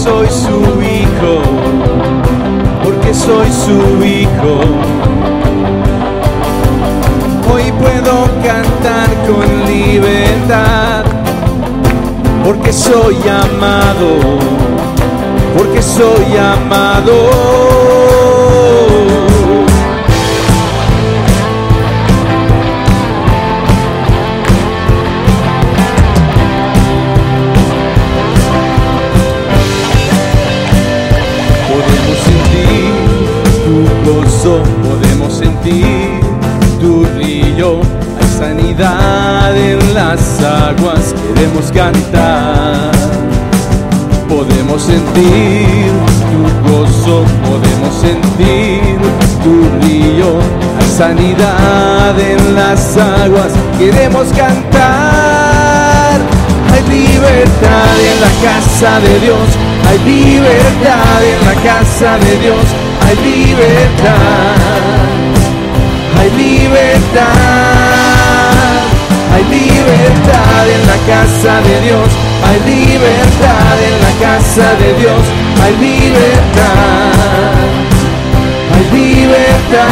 soy su hijo, porque soy su hijo. Hoy puedo cantar con libertad, porque soy amado, porque soy amado. Podemos sentir tu gozo, podemos sentir tu brillo. Hay sanidad en las aguas, queremos cantar. Podemos sentir tu gozo, podemos sentir tu brillo. Hay sanidad en las aguas, queremos cantar. Hay libertad en la casa de Dios, hay libertad en la casa de Dios, hay libertad, hay libertad, hay libertad en la casa de Dios, hay libertad en la casa de Dios, hay libertad, hay libertad.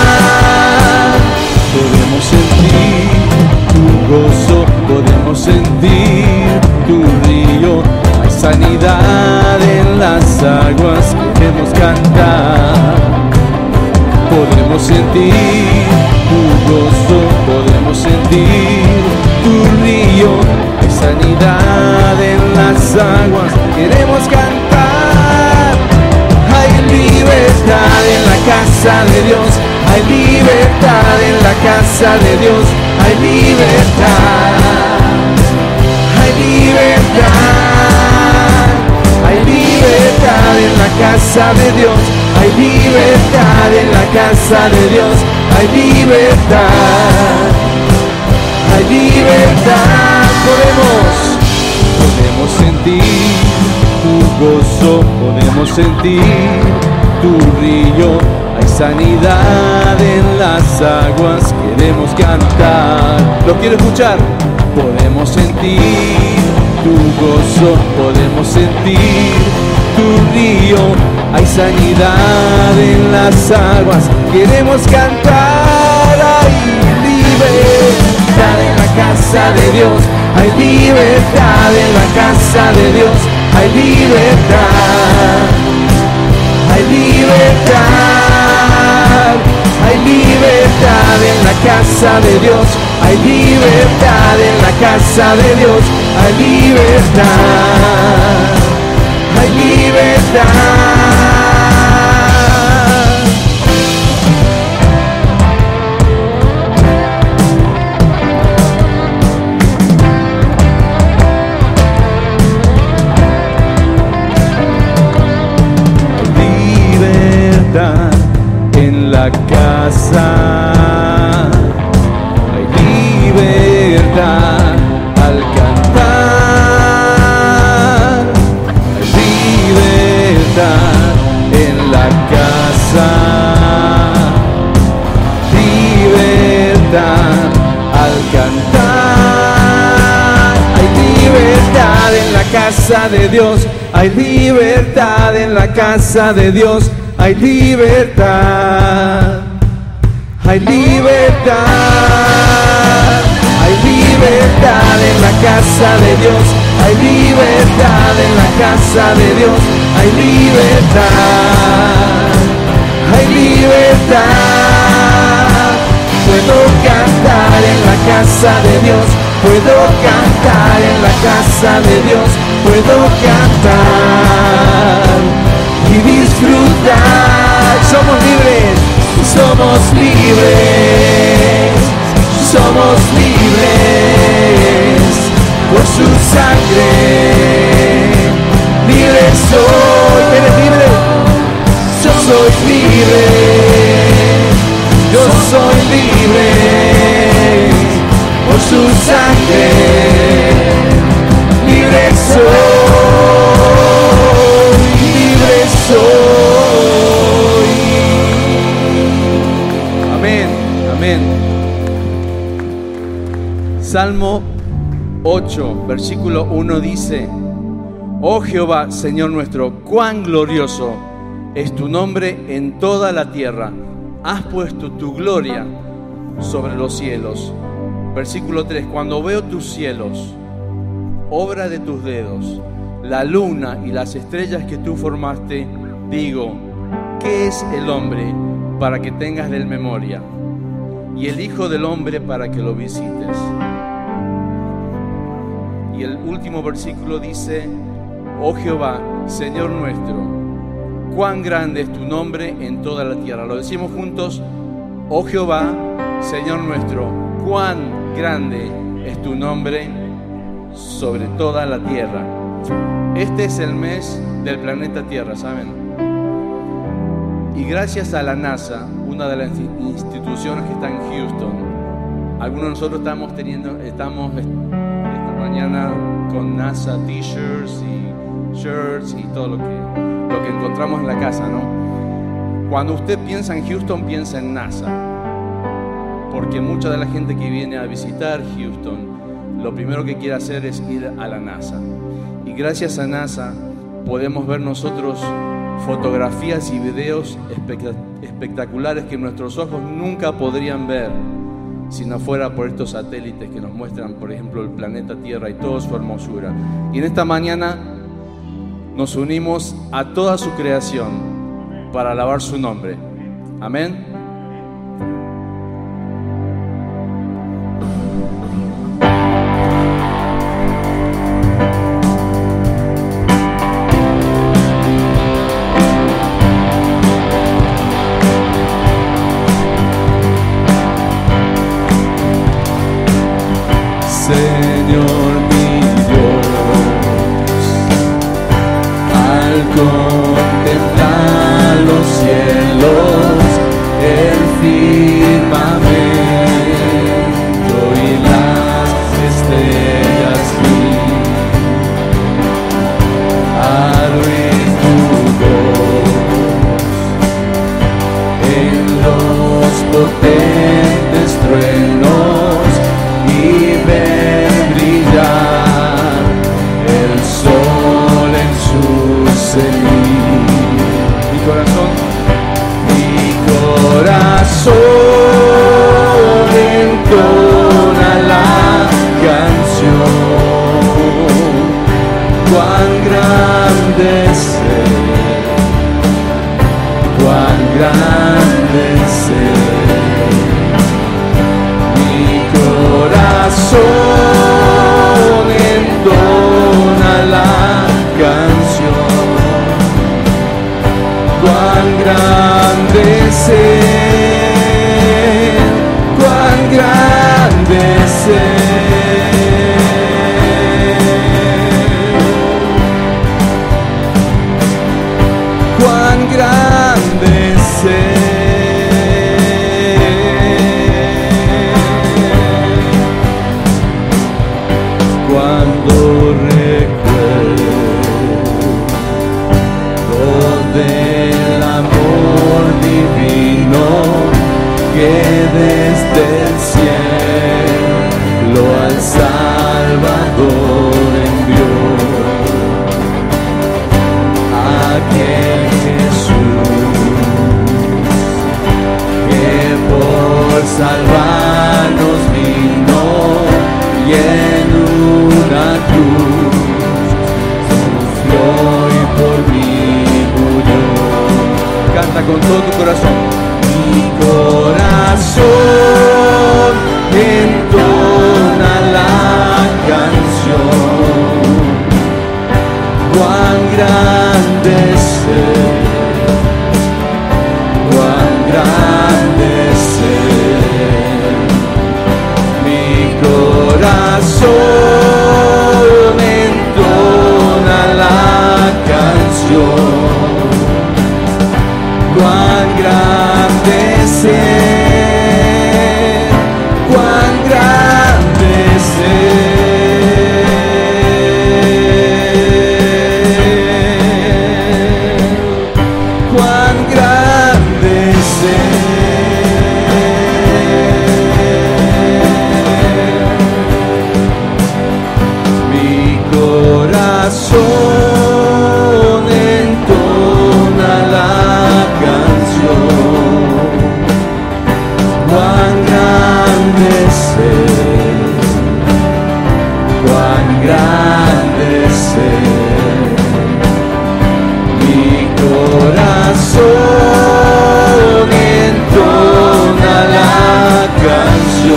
Podemos sentir tu gozo, podemos sentir tu brillo. Hay sanidad en las aguas, queremos cantar. Podemos sentir tu gozo, podemos sentir tu brillo. Hay sanidad en las aguas, queremos cantar. Hay libertad en la casa de Dios, hay libertad en la casa de Dios, hay libertad, hay libertad, hay libertad en la casa de Dios, hay libertad en la casa de Dios, hay libertad, hay libertad. Podemos sentir tu gozo, podemos sentir tu brillo. Hay sanidad en las aguas, queremos cantar. ¿Lo quiero escuchar? Podemos sentir tu gozo, podemos sentir tu río. Hay sanidad en las aguas, queremos cantar. Hay libertad en la casa de Dios, hay libertad en la casa de Dios, hay libertad, hay libertad, hay libertad en la casa de Dios, hay libertad en la casa de Dios, hay libertad, hay libertad. En la casa hay libertad al cantar, hay libertad en la casa, libertad al cantar, hay libertad en la casa de Dios, hay libertad en la casa de Dios. Hay libertad, hay libertad, hay libertad en la casa de Dios, hay libertad en la casa de Dios, hay libertad, hay libertad. Puedo cantar en la casa de Dios, puedo cantar en la casa de Dios, puedo cantar y disfrutar. Somos libres, somos libres, somos libres por su sangre. Libre soy, ¿eres libre? Yo soy libre, yo soy libre por su sangre. Libre soy, libre soy. Amén, amén. Salmo 8, versículo 1 dice: Oh Jehová, Señor nuestro, cuán glorioso es tu nombre en toda la tierra. Has puesto tu gloria sobre los cielos. Versículo 3. Cuando veo tus cielos, obra de tus dedos, la luna y las estrellas que tú formaste, digo, ¿qué es el hombre para que tengas de él memoria? Y el Hijo del Hombre para que lo visites. Y el último versículo dice, oh Jehová, Señor nuestro, cuán grande es tu nombre en toda la tierra. Lo decimos juntos, oh Jehová, Señor nuestro, cuán grande es tu nombre sobre toda la tierra. Este es el mes del planeta Tierra, ¿saben? Y gracias a la NASA, una de las instituciones que está en Houston, algunos de nosotros estamos esta mañana con NASA t-shirts y shirts y todo lo que encontramos en la casa, ¿no? Cuando usted piensa en Houston, piensa en NASA, porque mucha de la gente que viene a visitar Houston, lo primero que quiere hacer es ir a la NASA. Y gracias a NASA podemos ver nosotros fotografías y videos espectaculares que nuestros ojos nunca podrían ver si no fuera por estos satélites que nos muestran, por ejemplo, el planeta Tierra y toda su hermosura. Y en esta mañana nos unimos a toda su creación para alabar su nombre. Amén. Señor mi Dios, al contemplar los cielos, el firmamento y las estrellas vi, al oír tu voz en los potentes truenos y ver brillar el sol en su cenit. Mi corazón entona la canción. Cuán grande es Él, cuán grande es Él. Mi corazón entona la canción. Cuán grande es Él, cuán grande es Él. Cuán grande es Él. Cuando recuerdo del amor divino que desde el cielo al Salvador envió, aquel Jesús que por salvarnos vino y en una cruz sufrió y por mí murió. Canta con todo tu corazón. Mi corazón entona la canción. Cuán grande es Él, cuán grande es Él. Mi corazón entona la canción. Cuán grande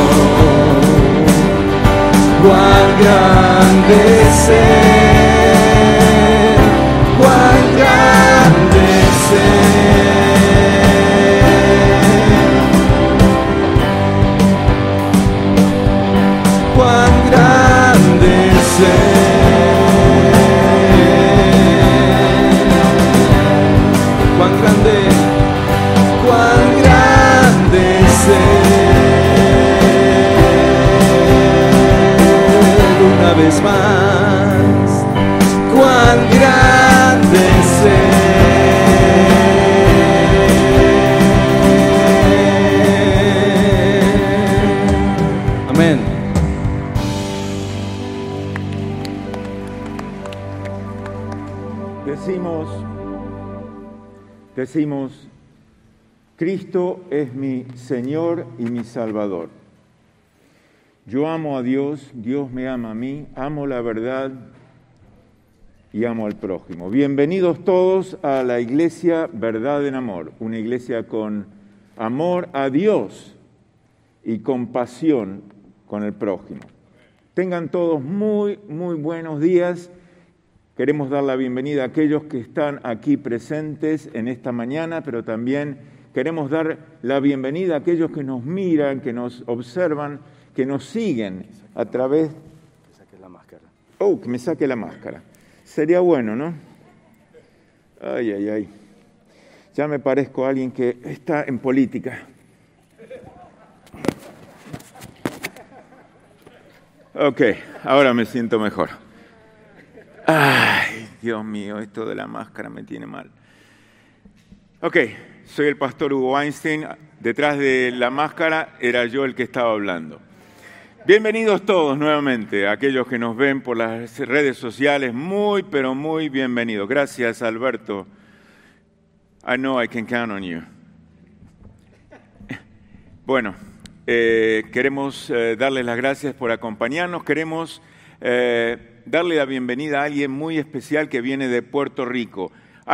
cuán grande es Él, cuán grande es Él, cuán grande es Él, cuán grande es Él. Una vez más, cuán grande es Él. Amén. Decimos, Cristo es mi Señor y mi Salvador. Yo amo a Dios, Dios me ama a mí, amo la verdad y amo al prójimo. Bienvenidos todos a la Iglesia Verdad en Amor, una iglesia con amor a Dios y compasión con el prójimo. Tengan todos muy buenos días. Queremos dar la bienvenida a aquellos que están aquí presentes en esta mañana, pero también queremos dar la bienvenida a aquellos que nos miran, que nos observan, que nos siguen a través... Que saque la máscara. Oh, que me saque la máscara. Sería bueno, ¿no? Ay. Ya me parezco a alguien que está en política. Ok, ahora me siento mejor. Ay, Dios mío, esto de la máscara me tiene mal. Ok, soy el pastor Hugo Weinstein. Detrás de la máscara era yo el que estaba hablando. Bienvenidos todos nuevamente, aquellos que nos ven por las redes sociales, pero muy bienvenidos. Gracias, Alberto. I know I can count on you. Bueno, queremos darles las gracias por acompañarnos. Queremos darle la bienvenida a alguien muy especial que viene de Puerto Rico.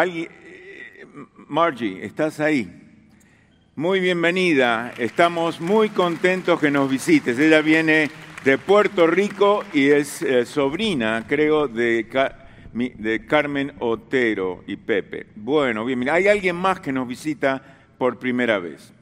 Margie, ¿estás ahí? Muy bienvenida, estamos muy contentos que nos visites. Ella viene de Puerto Rico y es sobrina, creo, de Carmen Otero y Pepe. Bueno, bienvenida. ¿Hay alguien más que nos visita por primera vez?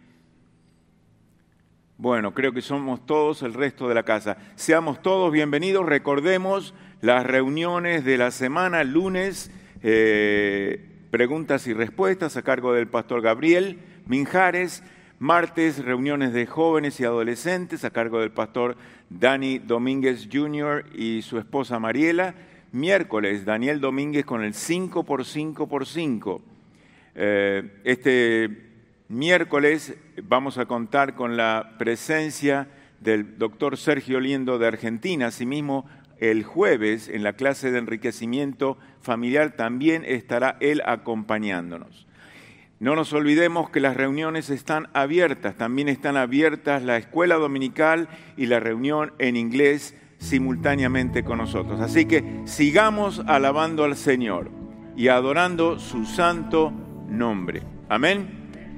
Bueno, creo que somos todos el resto de la casa. Seamos todos bienvenidos. Recordemos las reuniones de la semana, lunes, preguntas y respuestas a cargo del pastor Gabriel Minjares. Martes, reuniones de jóvenes y adolescentes a cargo del pastor Dani Domínguez Jr. y su esposa Mariela. Miércoles, Daniel Domínguez con el 5x5x5. Este miércoles vamos a contar con la presencia del doctor Sergio Liendo de Argentina. Asimismo, el jueves, en la clase de enriquecimiento familiar, también estará él acompañándonos. No nos olvidemos que las reuniones están abiertas. También están abiertas la escuela dominical y la reunión en inglés simultáneamente con nosotros. Así que sigamos alabando al Señor y adorando su santo nombre. Amén.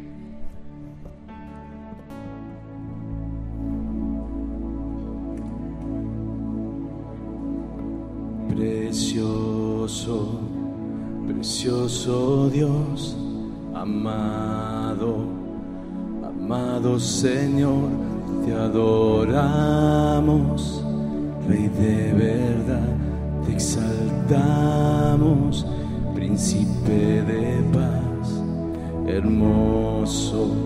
Precioso, precioso Dios, amado Señor, te adoramos, Rey de verdad, te exaltamos, Príncipe de paz, hermoso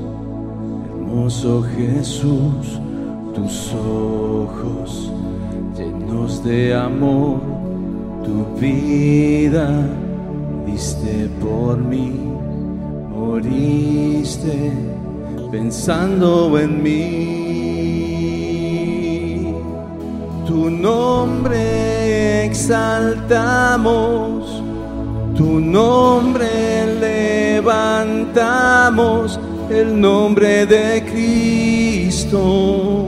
Jesús, tus ojos llenos de amor, tu vida diste por mí, moriste pensando en mí. Tu nombre exaltamos, tu nombre levantamos, el nombre de Cristo,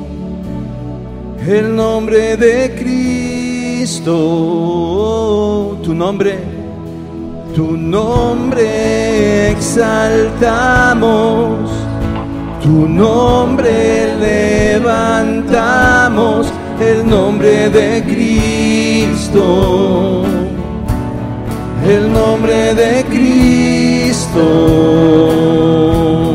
el nombre de Cristo, tu nombre exaltamos, Tu nombre levantamos, el nombre de Cristo, el nombre de Cristo.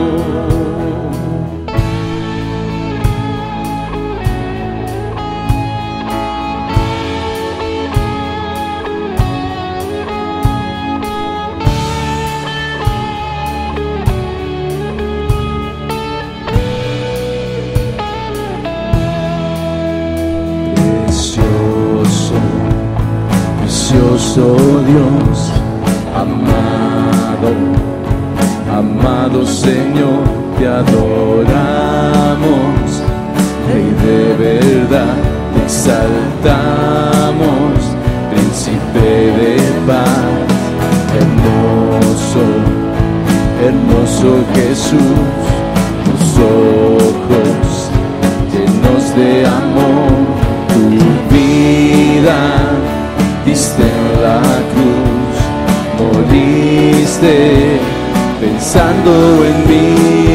Precioso Dios, amado, amado Señor, te adoramos, Rey de verdad, te exaltamos, Príncipe de paz, hermoso, hermoso Jesús, tus ojos llenos de amor, tu vida diste en la cruz, moriste pensando en mí.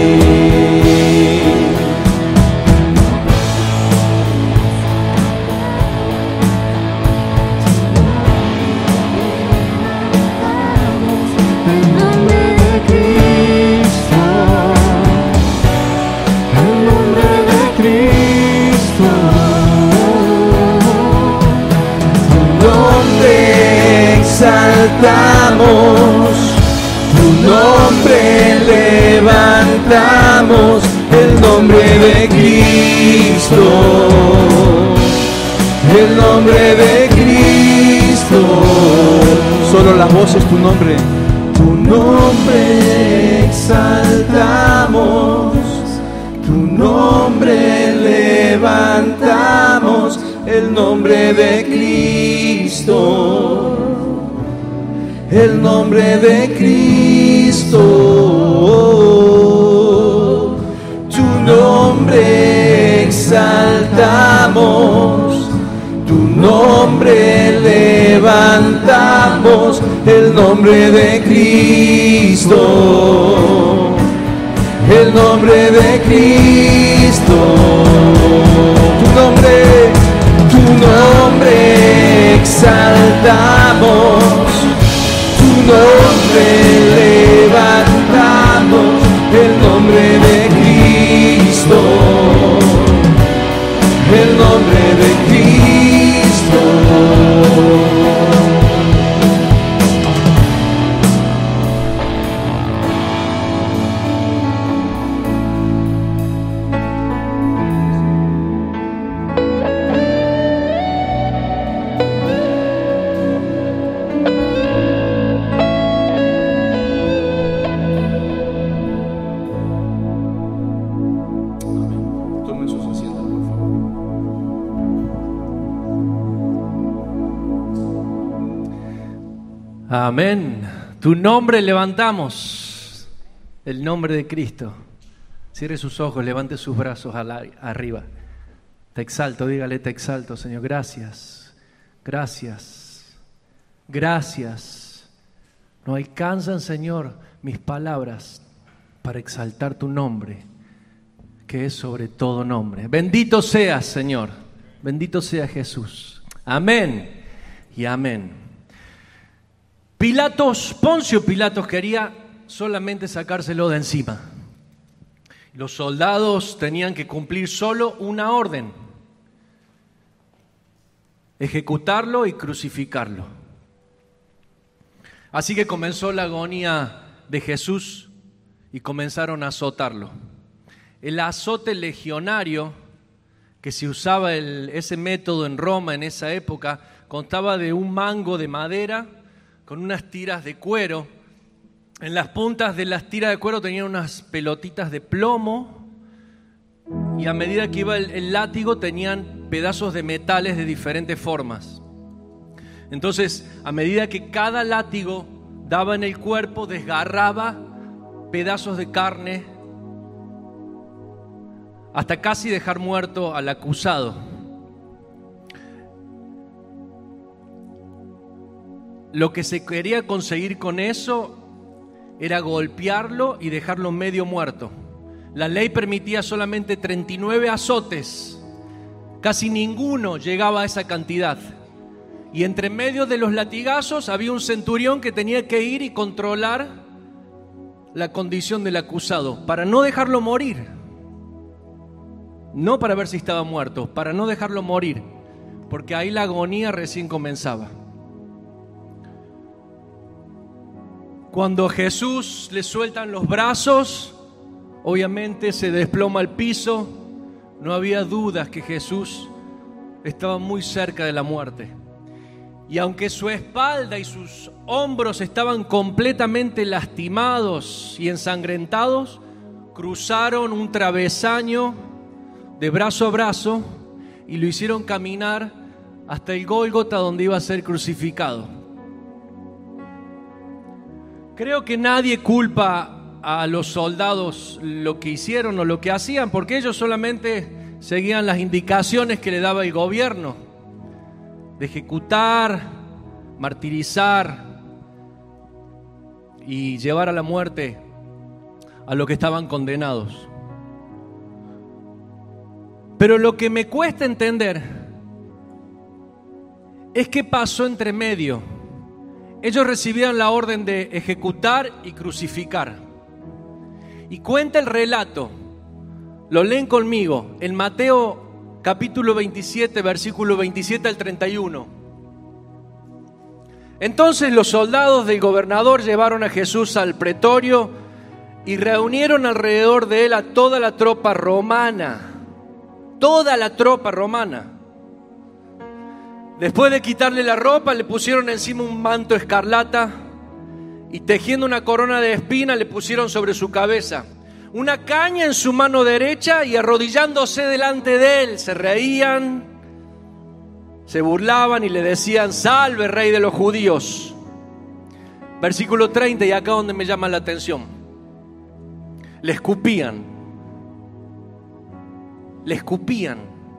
El nombre de Cristo, el nombre de Cristo. Exaltamos, tu nombre levantamos, el nombre de Cristo, el nombre de Cristo. Solo las voces, tu nombre exaltamos, tu nombre levantamos, el nombre de Cristo, el nombre de Cristo, tu nombre exaltamos, tu nombre levantamos, el nombre de Cristo, el nombre de Cristo, tu nombre exaltamos, tu nombre levantamos, el nombre de Cristo, el nombre de Cristo. Amén. Tu nombre levantamos, el nombre de Cristo. Cierre sus ojos, levante sus brazos arriba. Te exalto, dígale, te exalto, Señor. Gracias, gracias, gracias. No alcanzan, Señor, mis palabras para exaltar tu nombre, que es sobre todo nombre. Bendito seas, Señor. Bendito sea Jesús. Amén y amén. Poncio Pilatos quería solamente sacárselo de encima. Los soldados tenían que cumplir solo una orden: ejecutarlo y crucificarlo. Así que comenzó la agonía de Jesús y comenzaron a azotarlo. El azote legionario que se usaba ese método en Roma en esa época constaba de un mango de madera con unas tiras de cuero. En las puntas de las tiras de cuero tenían unas pelotitas de plomo y a medida que iba el látigo tenían pedazos de metales de diferentes formas. Entonces, a medida que cada látigo daba en el cuerpo, desgarraba pedazos de carne hasta casi dejar muerto al acusado. Lo que se quería conseguir con eso era golpearlo y dejarlo medio muerto. La ley permitía solamente 39 azotes. Casi ninguno llegaba a esa cantidad. Y entre medio de los latigazos había un centurión que tenía que ir y controlar la condición del acusado para no dejarlo morir. No para ver si estaba muerto, para no dejarlo morir, porque ahí la agonía recién comenzaba. Cuando a Jesús le sueltan los brazos, obviamente se desploma al piso. No había dudas que Jesús estaba muy cerca de la muerte. Y aunque su espalda y sus hombros estaban completamente lastimados y ensangrentados, cruzaron un travesaño de brazo a brazo y lo hicieron caminar hasta el Gólgota, donde iba a ser crucificado. Creo que nadie culpa a los soldados lo que hicieron o lo que hacían, porque ellos solamente seguían las indicaciones que le daba el gobierno de ejecutar, martirizar y llevar a la muerte a los que estaban condenados. Pero lo que me cuesta entender es qué pasó entre medio. Ellos recibieron la orden de ejecutar y crucificar. Y cuenta el relato, lo leen conmigo, en Mateo capítulo 27, versículo 27 al 31. Entonces los soldados del gobernador llevaron a Jesús al pretorio y reunieron alrededor de él a toda la tropa romana. Toda la tropa romana. Después de quitarle la ropa, le pusieron encima un manto escarlata y tejiendo una corona de espinas le pusieron sobre su cabeza. Una caña en su mano derecha y arrodillándose delante de él, se reían, se burlaban y le decían: salve, rey de los judíos. Versículo 30, y acá donde me llama la atención. Le escupían. Le escupían.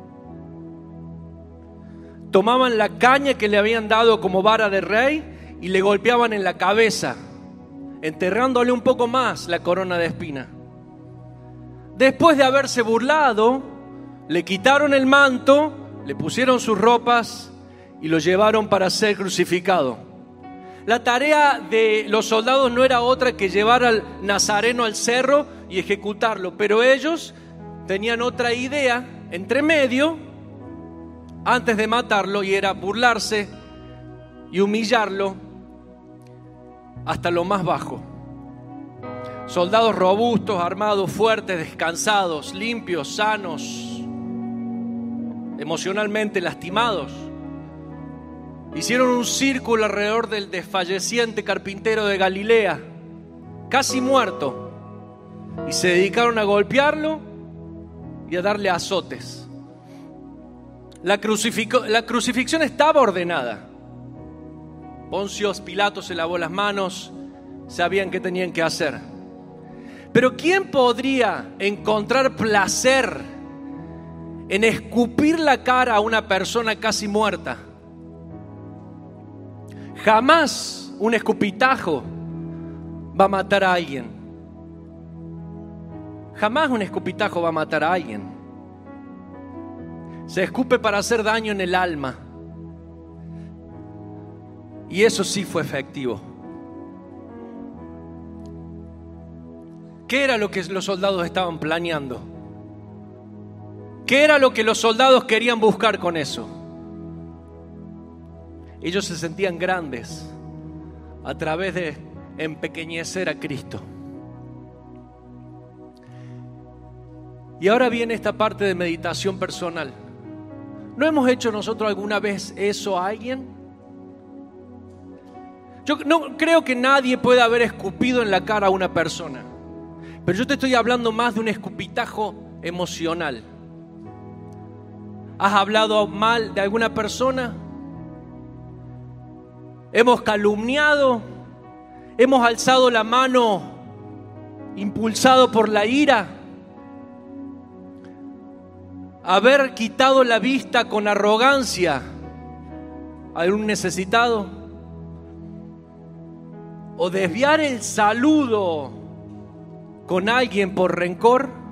Tomaban la caña que le habían dado como vara de rey y le golpeaban en la cabeza, enterrándole un poco más la corona de espina. Después de haberse burlado, le quitaron el manto, le pusieron sus ropas y lo llevaron para ser crucificado. La tarea de los soldados no era otra que llevar al nazareno al cerro y ejecutarlo, pero ellos tenían otra idea entre medio antes de matarlo, y era burlarse y humillarlo hasta lo más bajo. Soldados robustos, armados, fuertes, descansados, limpios, sanos, emocionalmente lastimados, hicieron un círculo alrededor del desfalleciente carpintero de Galilea, casi muerto, y se dedicaron a golpearlo y a darle azotes. La crucifixión estaba ordenada. Poncio Pilato se lavó las manos, sabían qué tenían que hacer. Pero ¿quién podría encontrar placer en escupir la cara a una persona casi muerta? Jamás un escupitajo va a matar a alguien. Jamás un escupitajo va a matar a alguien. Se escupe para hacer daño en el alma. Y eso sí fue efectivo. ¿Qué era lo que los soldados estaban planeando? ¿Qué era lo que los soldados querían buscar con eso? Ellos se sentían grandes a través de empequeñecer a Cristo. Y ahora viene esta parte de meditación personal. ¿No hemos hecho nosotros alguna vez eso a alguien? Yo no creo que nadie pueda haber escupido en la cara a una persona, pero yo te estoy hablando más de un escupitajo emocional. ¿Has hablado mal de alguna persona? ¿Hemos calumniado? ¿Hemos alzado la mano impulsado por la ira? ¿Haber quitado la vista con arrogancia a algún necesitado? ¿O desviar el saludo con alguien por rencor?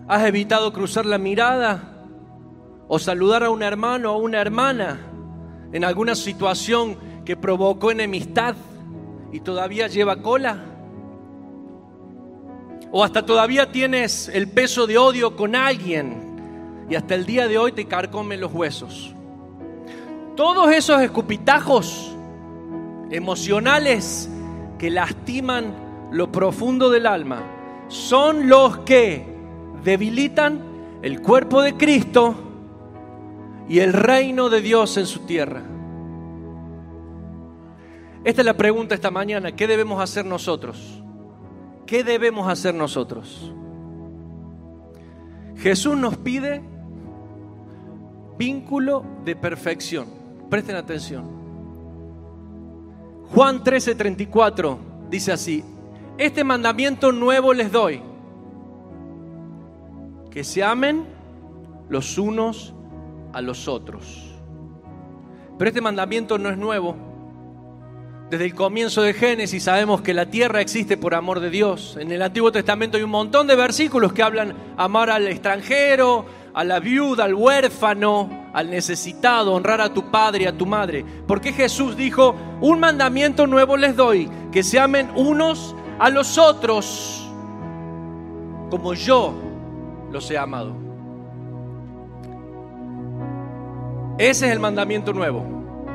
¿Has evitado cruzar la mirada o saludar a un hermano o una hermana en alguna situación que provocó enemistad y todavía lleva cola? ¿O hasta todavía tienes el peso de odio con alguien y hasta el día de hoy te carcomen los huesos? Todos esos escupitajos emocionales que lastiman lo profundo del alma son los que debilitan el cuerpo de Cristo y el reino de Dios en su tierra. Esta es la pregunta esta mañana. ¿Qué debemos hacer nosotros? ¿Qué debemos hacer nosotros? Jesús nos pide vínculo de perfección. Presten atención. Juan 13:34 dice así: este mandamiento nuevo les doy, que se amen los unos a los otros. Pero este mandamiento no es nuevo. Desde el comienzo de Génesis sabemos que la tierra existe por amor de Dios. En el Antiguo Testamento hay un montón de versículos que hablan amar al extranjero, a la viuda, al huérfano, al necesitado, honrar a tu padre y a tu madre. Porque Jesús dijo: un mandamiento nuevo les doy, que se amen unos a los otros como yo los he amado. Ese es el mandamiento nuevo.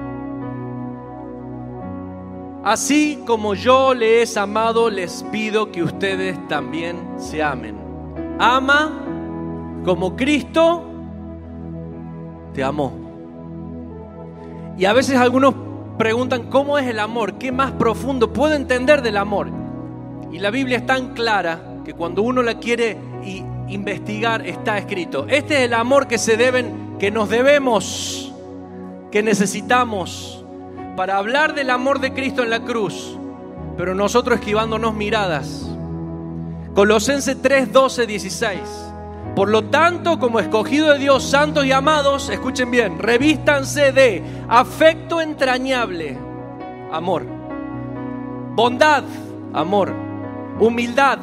Así como yo les he amado, les pido que ustedes también se amen. Ama como Cristo te amó. Y a veces algunos preguntan: ¿cómo es el amor? ¿Qué más profundo puedo entender del amor? Y la Biblia es tan clara que cuando uno la quiere investigar, está escrito. Este es el amor que nos debemos, que necesitamos para hablar del amor de Cristo en la cruz, pero nosotros esquivándonos miradas. Colosenses 3:12-16. Por lo tanto, como escogidos de Dios, santos y amados, escuchen bien, revístanse de afecto entrañable, amor, bondad, amor, humildad,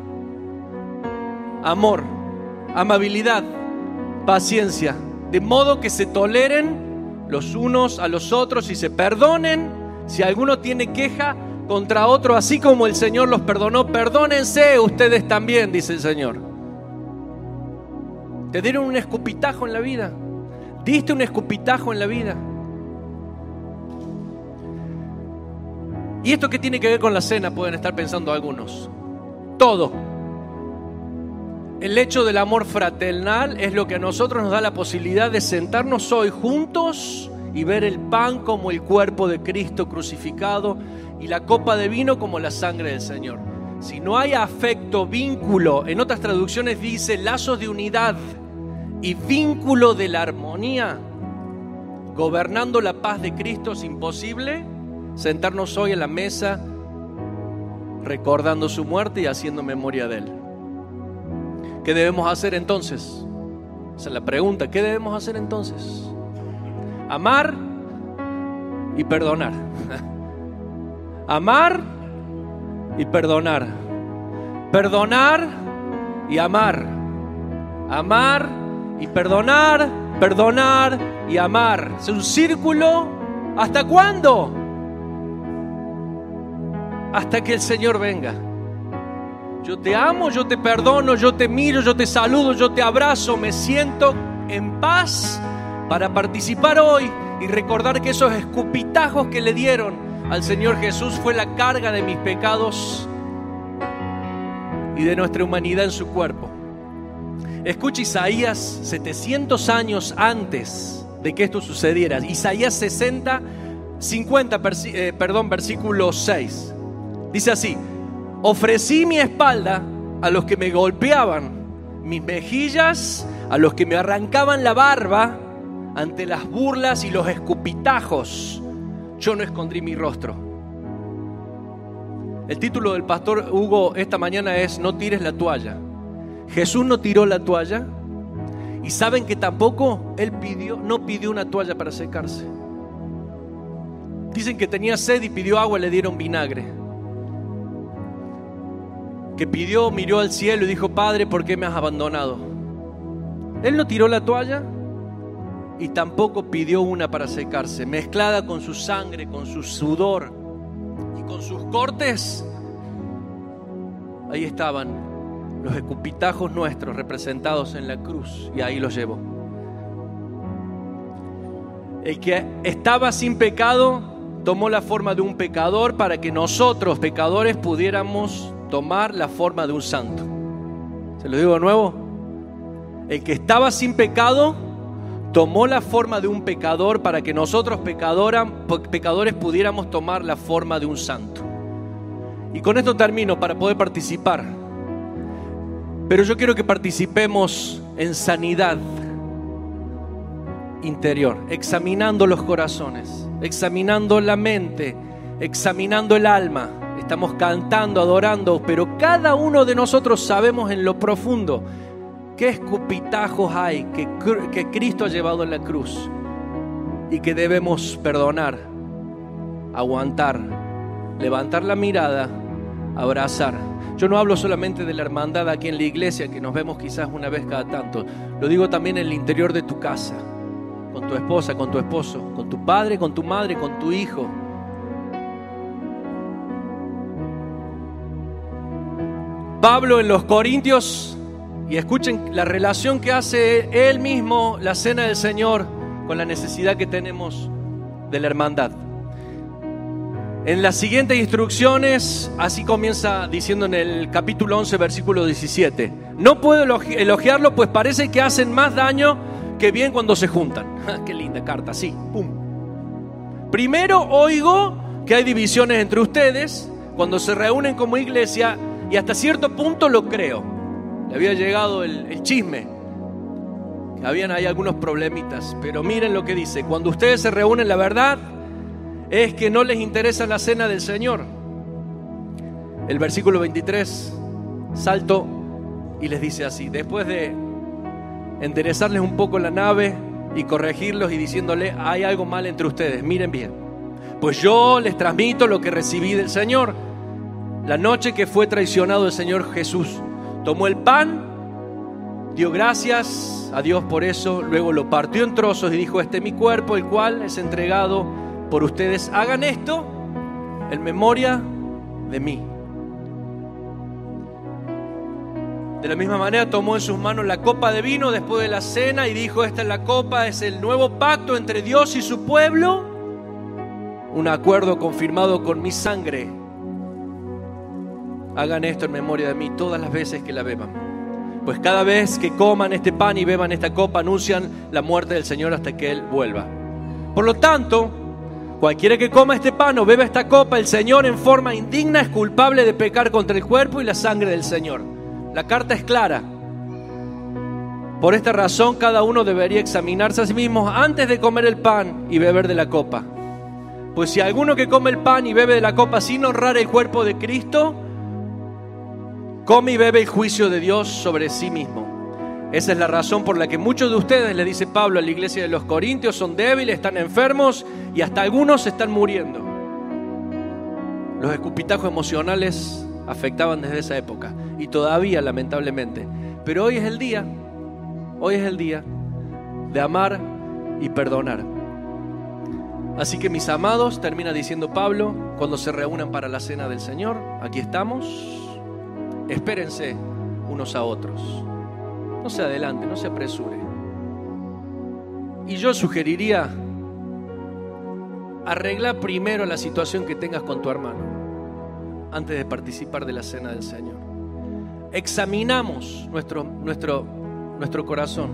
amor, amabilidad, paciencia, de modo que se toleren los unos a los otros y se perdonen si alguno tiene queja contra otro, así como el Señor los perdonó. Perdónense ustedes también, dice el Señor. Te dieron un escupitajo en la vida. Diste un escupitajo en la vida. ¿Y esto qué tiene que ver con la cena? Pueden estar pensando algunos. Todo. El hecho del amor fraternal es lo que a nosotros nos da la posibilidad de sentarnos hoy juntos y ver el pan como el cuerpo de Cristo crucificado y la copa de vino como la sangre del Señor. Si no hay afecto, vínculo, en otras traducciones dice lazos de unidad y vínculo de la armonía, gobernando la paz de Cristo, es imposible sentarnos hoy en la mesa recordando su muerte y haciendo memoria de Él. ¿Qué debemos hacer entonces? Esa es la pregunta. ¿Qué debemos hacer entonces? Amar y perdonar. Amar y perdonar. Perdonar y amar. Amar y perdonar. Perdonar y amar. Es un círculo. ¿Hasta cuándo? Hasta que el Señor venga. Yo te amo, yo te perdono, yo te miro, yo te saludo, yo te abrazo, me siento en paz para participar hoy y recordar que esos escupitajos que le dieron al Señor Jesús fue la carga de mis pecados y de nuestra humanidad en su cuerpo. Escucha Isaías 700 años antes de que esto sucediera. Isaías 50, versículo 6. Dice así: ofrecí mi espalda a los que me golpeaban, mis mejillas a los que me arrancaban la barba, ante las burlas y los escupitajos. Yo no escondí mi rostro. El título del pastor Hugo esta mañana es: no tires la toalla. Jesús no tiró la toalla. Y saben que tampoco Él no pidió una toalla para secarse. Dicen que tenía sed y pidió agua y le dieron vinagre. que miró al cielo y dijo: Padre, ¿por qué me has abandonado? Él no tiró la toalla y tampoco pidió una para secarse. Mezclada con su sangre, con su sudor y con sus cortes, ahí estaban los escupitajos nuestros representados en la cruz, y ahí los llevó. El que estaba sin pecado tomó la forma de un pecador para que nosotros, pecadores, pudiéramos tomar la forma de un santo. ¿Se lo digo de nuevo? El que estaba sin pecado tomó la forma de un pecador para que nosotros, pecadores, pudiéramos tomar la forma de un santo. Y con esto termino para poder participar. Pero yo quiero que participemos en sanidad interior, examinando los corazones, examinando la mente, examinando el alma. Estamos cantando, adorando, pero cada uno de nosotros sabemos en lo profundo qué escupitajos hay que Cristo ha llevado en la cruz y que debemos perdonar, aguantar, levantar la mirada, abrazar. Yo no hablo solamente de la hermandad aquí en la iglesia, que nos vemos quizás una vez cada tanto. Lo digo también en el interior de tu casa, con tu esposa, con tu esposo, con tu padre, con tu madre, con tu hijo. Pablo en los Corintios, y escuchen la relación que hace él mismo, la cena del Señor, con la necesidad que tenemos de la hermandad. En las siguientes instrucciones, así comienza diciendo en el capítulo 11, versículo 17: no puedo elogiarlo, pues parece que hacen más daño que bien cuando se juntan. Qué linda carta, sí, pum. Primero oigo que hay divisiones entre ustedes cuando se reúnen como iglesia, y hasta cierto punto lo creo. Le había llegado el chisme, que habían ahí algunos problemitas, pero miren lo que dice: cuando ustedes se reúnen, la verdad es que no les interesa la cena del Señor. El versículo 23, salto y les dice así, después de enderezarles un poco la nave y corregirlos y diciéndole: hay algo mal entre ustedes, miren bien, pues yo les transmito lo que recibí del Señor. La noche que fue traicionado el Señor Jesús, tomó el pan, dio gracias a Dios por eso, luego lo partió en trozos y dijo: este es mi cuerpo, el cual es entregado por ustedes. Hagan esto en memoria de mí. De la misma manera tomó en sus manos la copa de vino después de la cena y dijo: esta es la copa, es el nuevo pacto entre Dios y su pueblo, un acuerdo confirmado con mi sangre. Hagan esto en memoria de mí todas las veces que la beban, pues cada vez que coman este pan y beban esta copa anuncian la muerte del Señor hasta que Él vuelva. Por lo tanto, cualquiera que coma este pan o beba esta copa, el Señor en forma indigna es culpable de pecar contra el cuerpo y la sangre del Señor. La carta es clara. Por esta razón, cada uno debería examinarse a sí mismo antes de comer el pan y beber de la copa. Pues si alguno que come el pan y bebe de la copa sin honrar el cuerpo de Cristo, come y bebe el juicio de Dios sobre sí mismo. Esa es la razón por la que muchos de ustedes, le dice Pablo a la iglesia de los Corintios, son débiles, están enfermos y hasta algunos están muriendo. Los escupitajos emocionales afectaban desde esa época y todavía, lamentablemente. Pero hoy es el día de amar y perdonar. Así que, mis amados, termina diciendo Pablo, cuando se reúnan para la cena del Señor, aquí estamos, espérense unos a otros. No se adelante, no se apresure. Y yo sugeriría, arregla primero la situación que tengas con tu hermano antes de participar de la cena del Señor. Examinamos nuestro corazón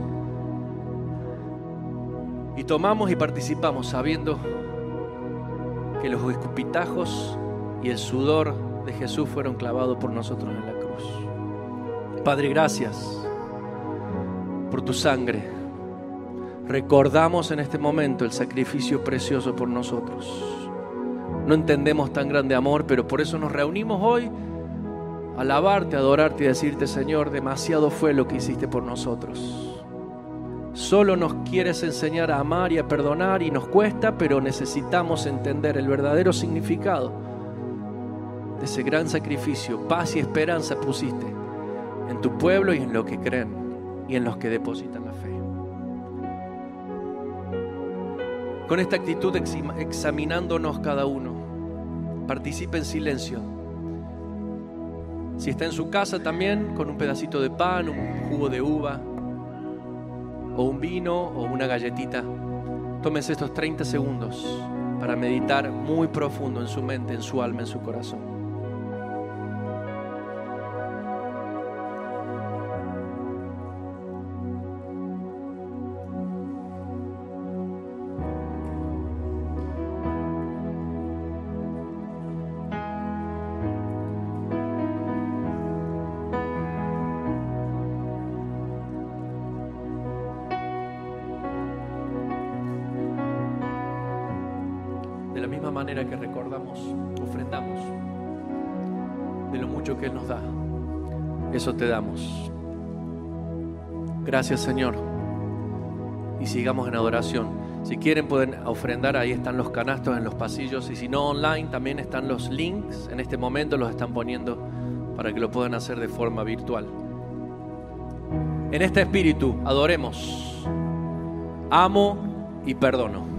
y tomamos y participamos sabiendo que los escupitajos y el sudor de Jesús fueron clavados por nosotros en la cruz. Padre, gracias por tu sangre. Recordamos en este momento el sacrificio precioso por nosotros. No entendemos tan grande amor, pero por eso nos reunimos hoy a alabarte, a adorarte y a decirte: Señor, demasiado fue lo que hiciste por nosotros. Solo nos quieres enseñar a amar y a perdonar y nos cuesta, pero necesitamos entender el verdadero significado de ese gran sacrificio, paz y esperanza pusiste en tu pueblo y en los que creen y en los que depositan la fe. Con esta actitud examinándonos cada uno, participe en silencio. Si está en su casa también, con un pedacito de pan, un jugo de uva, o un vino, o una galletita, tómese estos 30 segundos para meditar muy profundo en su mente, en su alma, en su corazón. De la misma manera que recordamos, ofrendamos de lo mucho que Él nos da, eso te damos. Gracias, Señor. Y sigamos en adoración. Si quieren pueden ofrendar, ahí están los canastos en los pasillos, y si no online también están los links, en este momento los están poniendo para que lo puedan hacer de forma virtual. En este espíritu adoremos. Amo y perdono.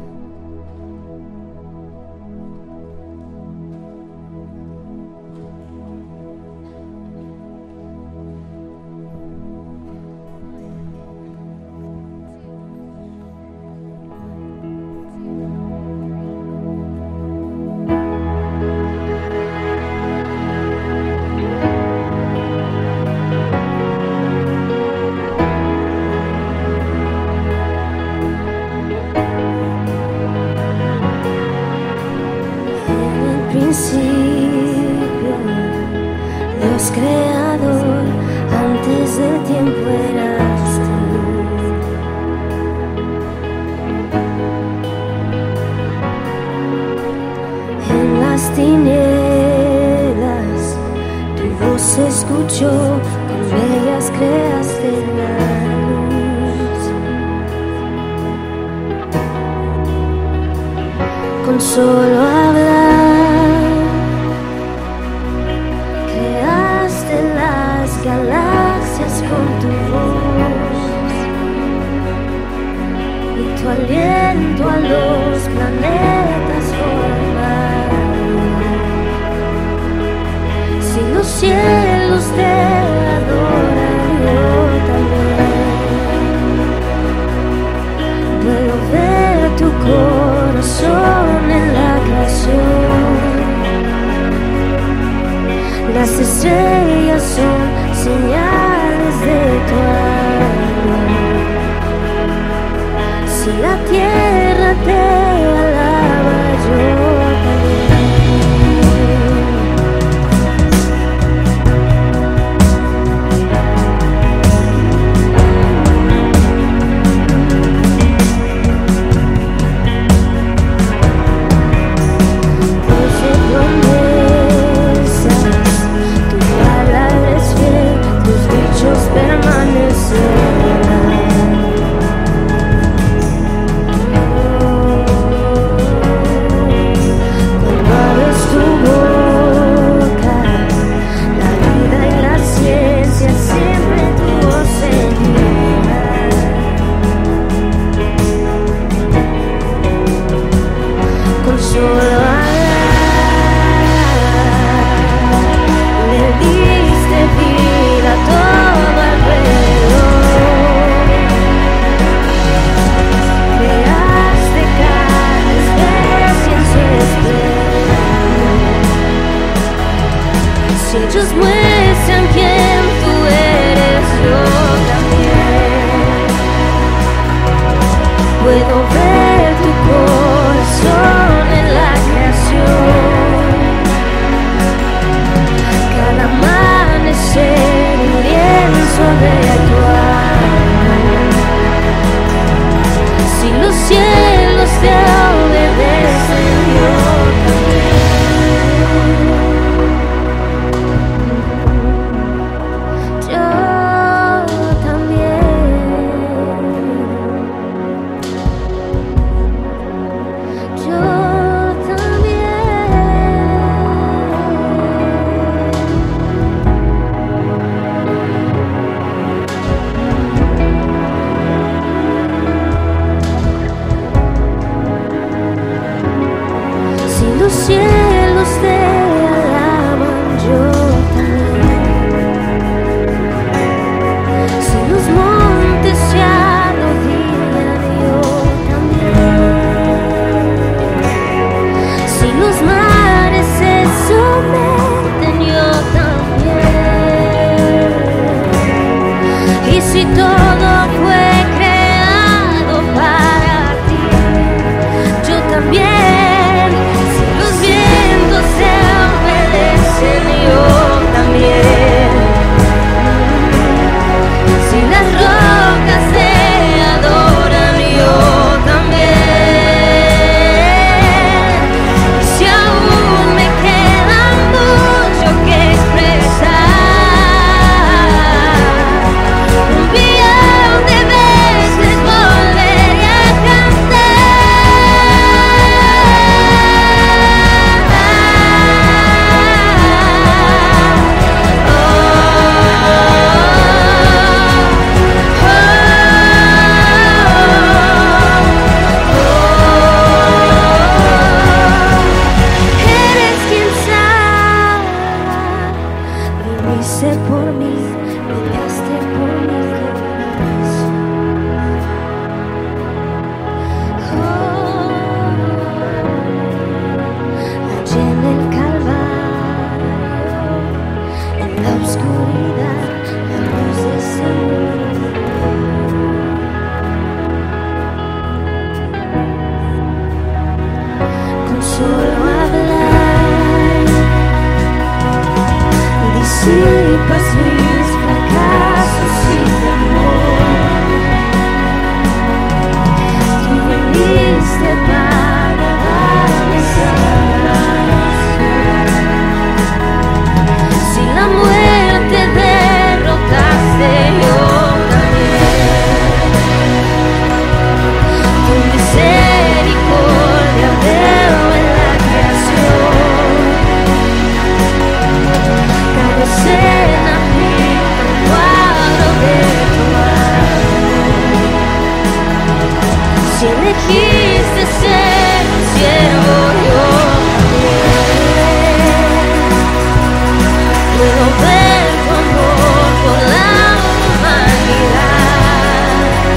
Dios creador, antes del tiempo eras tú. En las tinieblas tu voz se escuchó, con ellas creaste la luz. Con solo hablar galaxias con tu voz y tu aliento a los planetas formar. Si los cielos te adoran, yo también puedo ver tu corazón en la creación. Las estrellas son señales de tu amor. Si la tierra te alaba, yo también. si todo fue creado para ti, yo también. Si los vientos se obedecen, yo también. Si las rocas se adoran, yo también. Y si aún me queda mucho que expresar, un billón de veces volveré a Eres quien sana, viniste por mí, peleaste por mi corazón. Allí en el Calvario, en la oscuridad, la luz descendió. Con solo hablar, disipas mis fracasos y temor. Tú viniste para darme salvación. Si la muerte derrotaste, yo también. Tu misericordia veo en la creación. Cada escena pinta un cuadro de tu amor. Si elegiste ser un siervo, yo también. Puedo ver tu amor por la humanidad.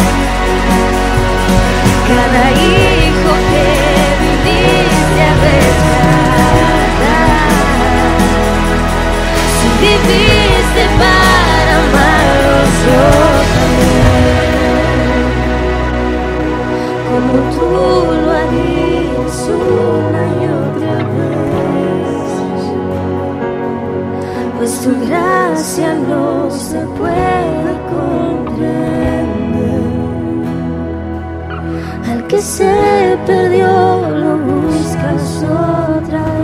Cada hijo que viniste a rescatar. Si viviste para amarlos, yo también. Como tú lo harías una y otra vez, pues tu gracia no se puede comprender. Al que se perdió lo buscas otra vez.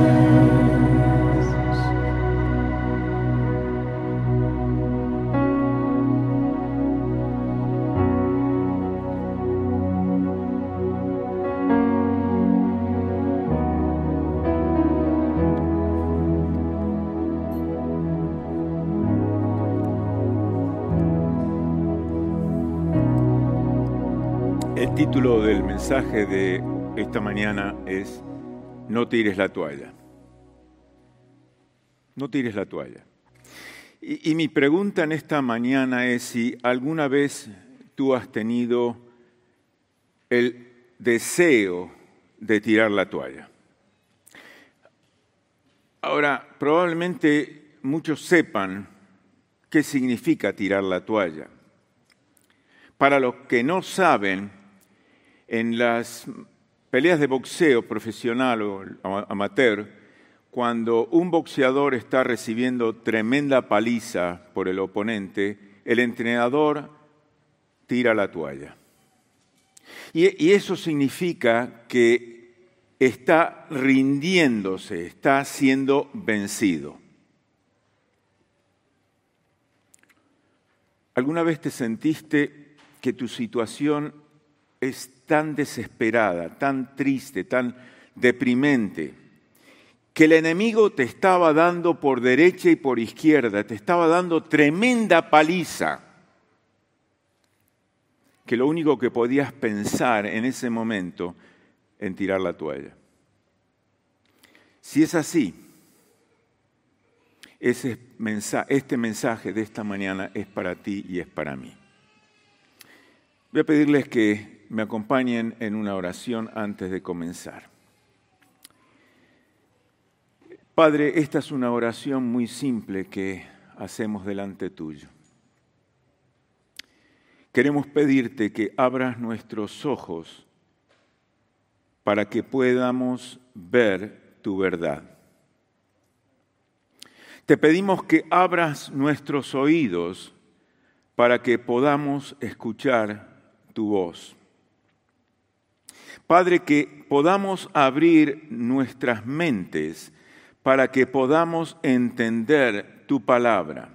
El título del mensaje de esta mañana es No tires la toalla. No tires la toalla. Y mi pregunta en esta mañana es si alguna vez tú has tenido el deseo de tirar la toalla. Ahora, probablemente muchos sepan qué significa tirar la toalla. Para los que no saben, en las peleas de boxeo profesional o amateur, cuando un boxeador está recibiendo tremenda paliza por el oponente, el entrenador tira la toalla. Y eso significa que está rindiéndose, está siendo vencido. ¿Alguna vez te sentiste que tu situación es tan desesperada, tan triste, tan deprimente, que el enemigo te estaba dando por derecha y por izquierda, te estaba dando tremenda paliza, que lo único que podías pensar en ese momento en tirar la toalla? Si es así, este mensaje de esta mañana es para ti y es para mí. Voy a pedirles que me acompañen en una oración antes de comenzar. Padre, esta es una oración muy simple que hacemos delante tuyo. queremos pedirte que abras nuestros ojos para que podamos ver tu verdad. Te pedimos que abras nuestros oídos para que podamos escuchar tu voz. Padre, que podamos abrir nuestras mentes para que podamos entender tu palabra.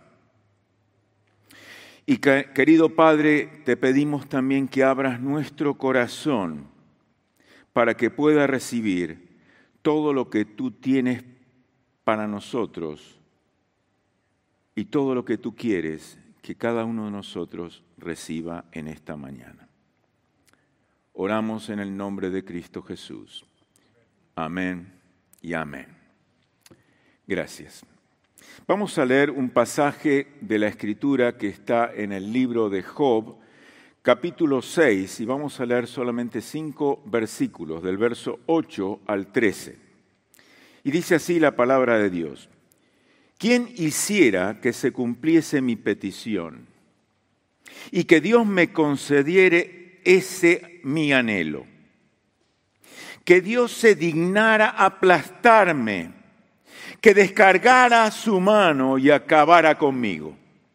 Y querido Padre, te pedimos también que abras nuestro corazón para que pueda recibir todo lo que tú tienes para nosotros y todo lo que tú quieres que cada uno de nosotros reciba en esta mañana. Oramos en el nombre de Cristo Jesús. Amén y amén. Gracias. Vamos a leer un pasaje de la Escritura que está en el libro de Job, capítulo 6, y vamos a leer solamente 5 versículos, del verso 8 al 13. Y dice así la palabra de Dios: ¿Quién hiciera que se cumpliese mi petición y que Dios me concediere ese mi anhelo? Que Dios se dignara aplastarme, que descargara su mano y acabara conmigo.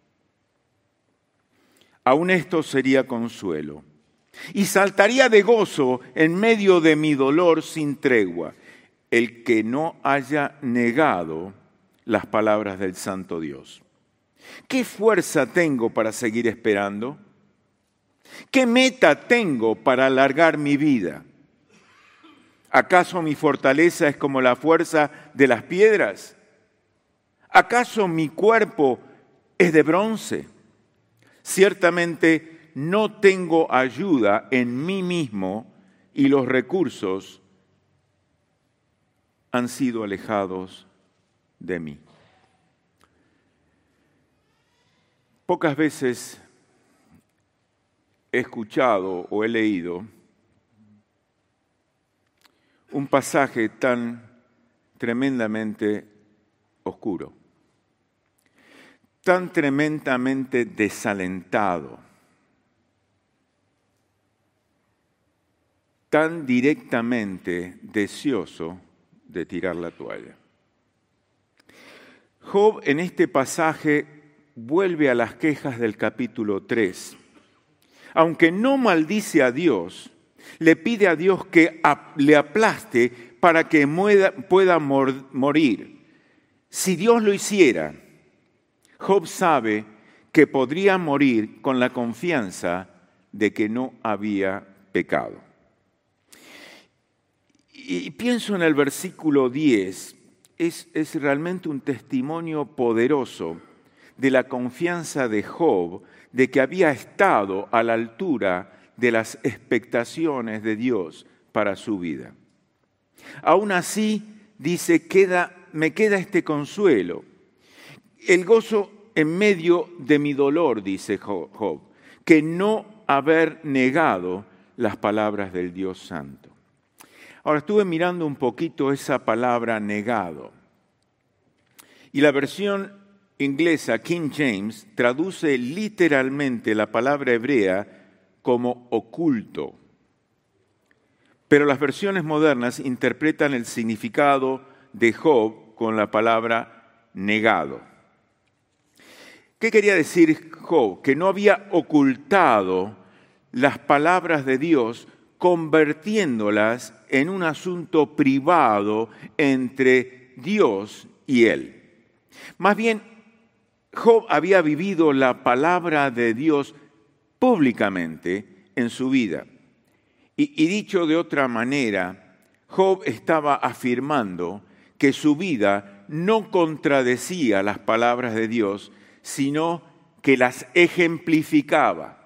Aún esto sería consuelo, y saltaría de gozo en medio de mi dolor sin tregua, el que no haya negado las palabras del Santo Dios. ¿Qué fuerza tengo para seguir esperando? ¿Qué meta tengo para alargar mi vida? ¿Acaso mi fortaleza es como la fuerza de las piedras? ¿Acaso mi cuerpo es de bronce? Ciertamente no tengo ayuda en mí mismo y los recursos han sido alejados de mí. Pocas veces he escuchado o he leído un pasaje tan tremendamente oscuro, tan tremendamente desalentado, tan directamente deseoso de tirar la toalla. Job en este pasaje vuelve a las quejas del capítulo 3. Aunque no maldice a Dios, le pide a Dios que le aplaste para que pueda morir. Si Dios lo hiciera, Job sabe que podría morir con la confianza de que no había pecado. Y pienso en el versículo 10, es realmente un testimonio poderoso de la confianza de Job, de que había estado a la altura de las expectaciones de Dios para su vida. Aún así, dice, me queda este consuelo, el gozo en medio de mi dolor, dice Job, que no haber negado las palabras del Dios Santo. Ahora estuve mirando un poquito esa palabra negado, y la versión inglesa, King James, traduce literalmente la palabra hebrea como oculto. Pero las versiones modernas interpretan el significado de Job con la palabra negado. ¿Qué quería decir Job? Que no había ocultado las palabras de Dios, convirtiéndolas en un asunto privado entre Dios y él. Más bien, Job había vivido la palabra de Dios públicamente en su vida. Y dicho de otra manera, Job estaba afirmando que su vida no contradecía las palabras de Dios, sino que las ejemplificaba.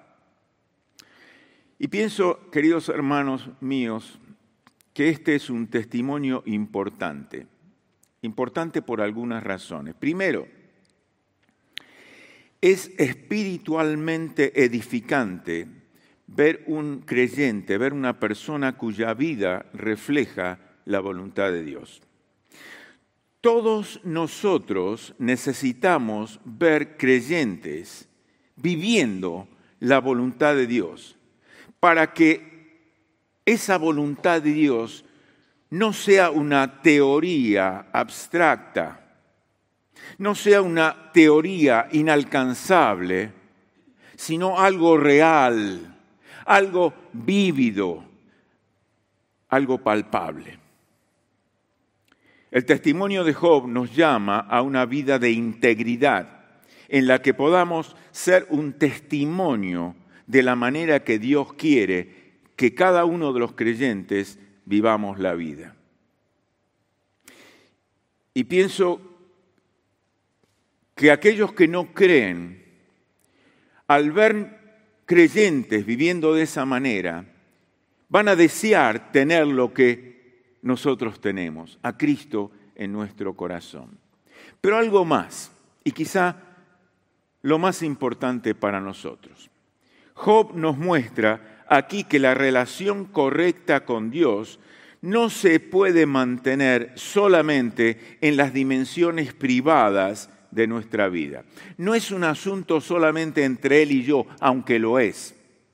Y pienso, queridos hermanos míos, que este es un testimonio importante. Importante por algunas razones. Primero, es espiritualmente edificante ver un creyente, ver una persona cuya vida refleja la voluntad de Dios. Todos nosotros necesitamos ver creyentes viviendo la voluntad de Dios, para que esa voluntad de Dios no sea una teoría abstracta, no sea una teoría inalcanzable, sino algo real, algo vívido, algo palpable. El testimonio de Job nos llama a una vida de integridad, en la que podamos ser un testimonio de la manera que Dios quiere que cada uno de los creyentes vivamos la vida. Y pienso que aquellos que no creen, al ver creyentes viviendo de esa manera, van a desear tener lo que nosotros tenemos, a Cristo en nuestro corazón. Pero algo más, y quizá lo más importante para nosotros. Job nos muestra aquí que la relación correcta con Dios no se puede mantener solamente en las dimensiones privadas de nuestra vida. No es un asunto solamente entre él y yo, aunque lo es.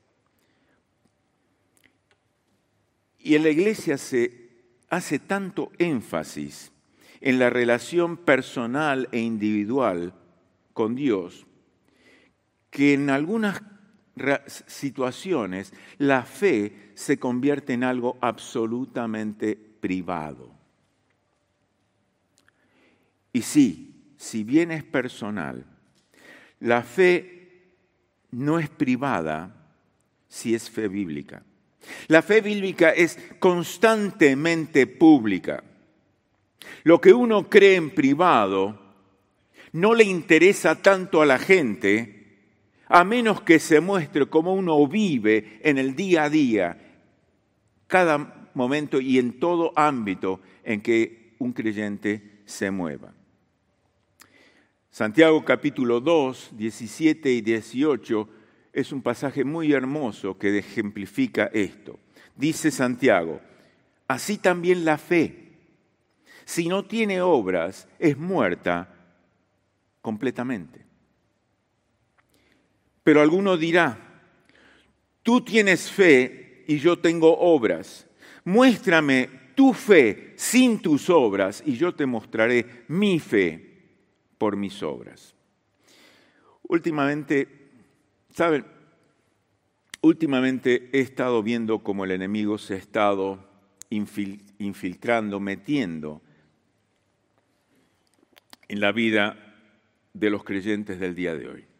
Y en la iglesia se hace tanto énfasis en la relación personal e individual con Dios, que en algunas situaciones la fe se convierte en algo absolutamente privado. Y sí, si bien es personal, la fe no es privada si es fe bíblica. La fe bíblica es constantemente pública. Lo que uno cree en privado no le interesa tanto a la gente, a menos que se muestre cómo uno vive en el día a día, cada momento y en todo ámbito en que un creyente se mueva. Santiago capítulo 2, 17 y 18 es un pasaje muy hermoso que ejemplifica esto. Dice Santiago, así también la fe, si no tiene obras, es muerta completamente. Pero alguno dirá, tú tienes fe y yo tengo obras. Muéstrame tu fe sin tus obras y yo te mostraré mi fe por mis obras. Últimamente, ¿saben? Últimamente he estado viendo cómo el enemigo se ha estado infiltrando, metiendo en la vida de los creyentes del día de hoy.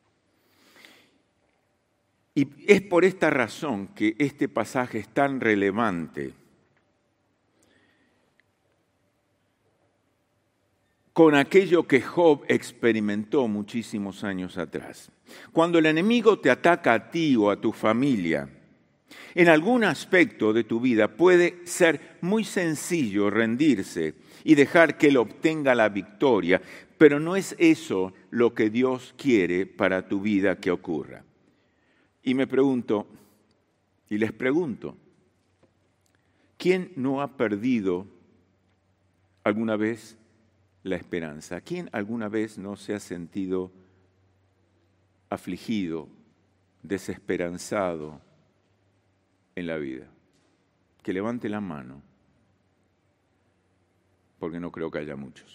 Y es por esta razón que este pasaje es tan relevante con aquello que Job experimentó muchísimos años atrás. Cuando el enemigo te ataca a ti o a tu familia, en algún aspecto de tu vida puede ser muy sencillo rendirse y dejar que él obtenga la victoria, pero no es eso lo que Dios quiere para tu vida que ocurra. Y me pregunto, y les pregunto, ¿quién no ha perdido alguna vez la esperanza? ¿Quién alguna vez no se ha sentido afligido, desesperanzado en la vida? Que levante la mano, porque no creo que haya muchos.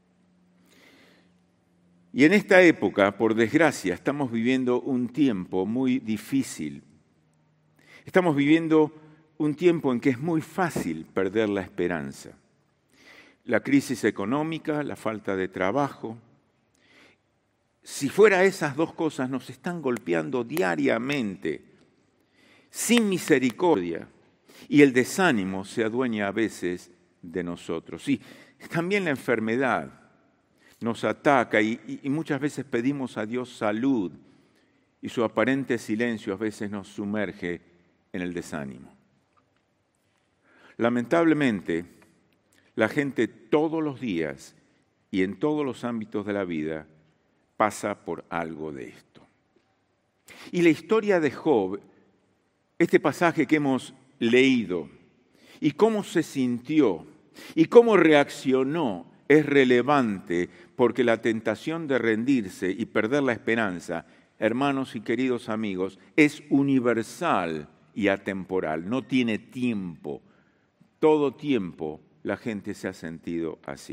Y en esta época, por desgracia, estamos viviendo un tiempo muy difícil. Estamos viviendo un tiempo en que es muy fácil perder la esperanza. La crisis económica, la falta de trabajo. Si fuera esas dos cosas, nos están golpeando diariamente, sin misericordia, y el desánimo se adueña a veces de nosotros. Y también la enfermedad nos ataca y muchas veces pedimos a Dios salud y su aparente silencio a veces nos sumerge en el desánimo. Lamentablemente, la gente todos los días y en todos los ámbitos de la vida pasa por algo de esto. Y la historia de Job, este pasaje que hemos leído, y cómo se sintió y cómo reaccionó, es relevante porque la tentación de rendirse y perder la esperanza hermanos y queridos amigos, es universal y atemporal, no tiene tiempo. Todo tiempo la gente se ha sentido así.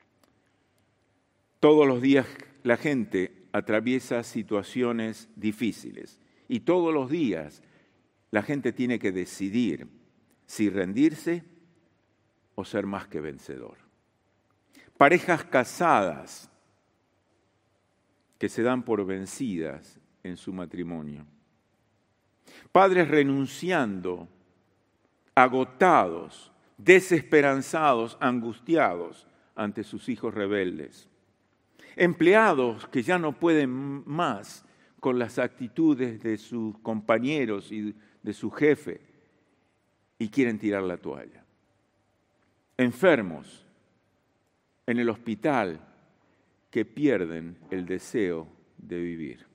Todos los días la gente atraviesa situaciones difíciles y todos los días la gente tiene que decidir si rendirse o ser más que vencedor. Parejas casadas que se dan por vencidas en su matrimonio. Padres renunciando, agotados, desesperanzados, angustiados ante sus hijos rebeldes. Empleados que ya no pueden más con las actitudes de sus compañeros y de su jefe y quieren tirar la toalla. Enfermos en el hospital que pierden el deseo de vivir.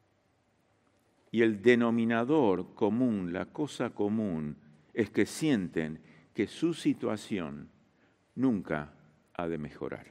Y el denominador común, la cosa común, es que sienten que su situación nunca ha de mejorar.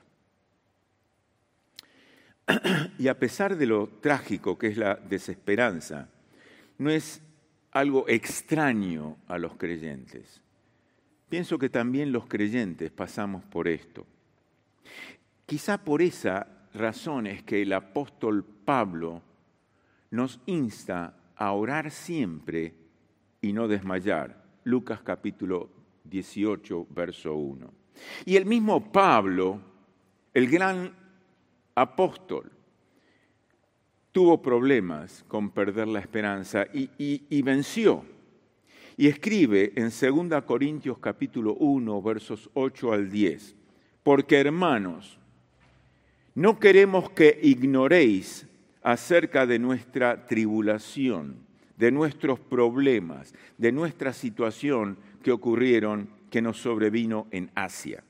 Y a pesar de lo trágico que es la desesperanza, no es algo extraño a los creyentes. Pienso que también los creyentes pasamos por esto. Quizá por esa razón es que el apóstol Pablo nos insta a orar siempre y no desmayar. Lucas capítulo 18, verso 1. Y el mismo Pablo, el gran apóstol, tuvo problemas con perder la esperanza y venció. Y escribe en 2 Corintios capítulo 1, versos 8 al 10, porque hermanos, no queremos que ignoréis acerca de nuestra tribulación, de nuestros problemas, de nuestra situación que nos sobrevino en Asia.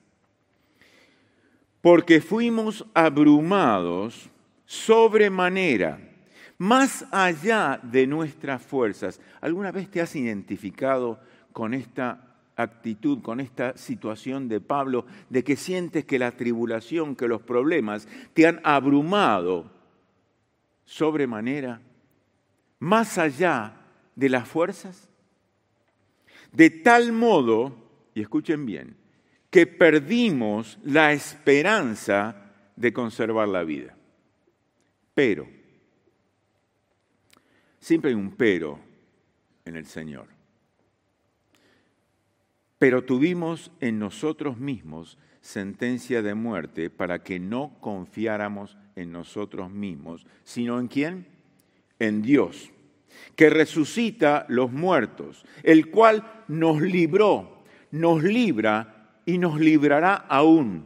Porque fuimos abrumados sobremanera, más allá de nuestras fuerzas. ¿Alguna vez te has identificado con esta actitud, con esta situación de Pablo, de que sientes que la tribulación, que los problemas te han abrumado sobremanera, más allá de las fuerzas? De tal modo, y escuchen bien, que perdimos la esperanza de conservar la vida. Pero, siempre hay un pero en el Señor. Pero tuvimos en nosotros mismos sentencia de muerte para que no confiáramos en nosotros mismos, sino ¿en quién? En Dios, que resucita los muertos, el cual nos libró, nos libra y nos librará aún.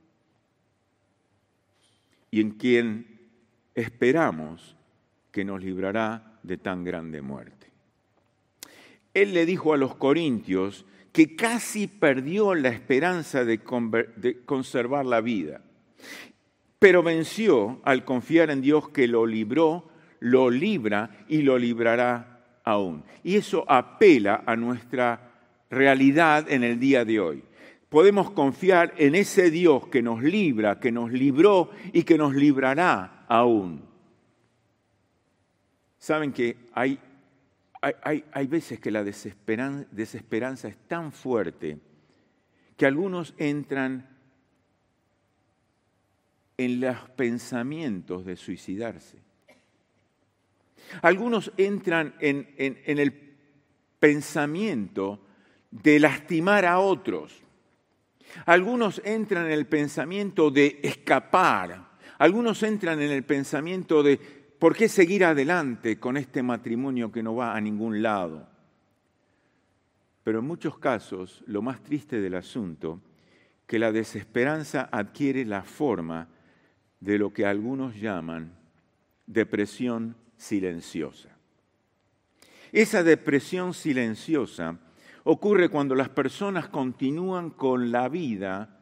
Y en quien esperamos que nos librará de tan grande muerte. Él le dijo a los corintios que casi perdió la esperanza de conservar la vida, pero venció al confiar en Dios que lo libró, lo libra y lo librará aún. Y eso apela a nuestra realidad en el día de hoy. Podemos confiar en ese Dios que nos libra, que nos libró y que nos librará aún. Saben que hay veces que la desesperanza es tan fuerte que algunos entran en los pensamientos de suicidarse. Algunos entran en el pensamiento de lastimar a otros. Algunos entran en el pensamiento de escapar. Algunos entran en el pensamiento de ¿por qué seguir adelante con este matrimonio que no va a ningún lado? Pero en muchos casos, lo más triste del asunto, que la desesperanza adquiere la forma de lo que algunos llaman depresión silenciosa. Esa depresión silenciosa ocurre cuando las personas continúan con la vida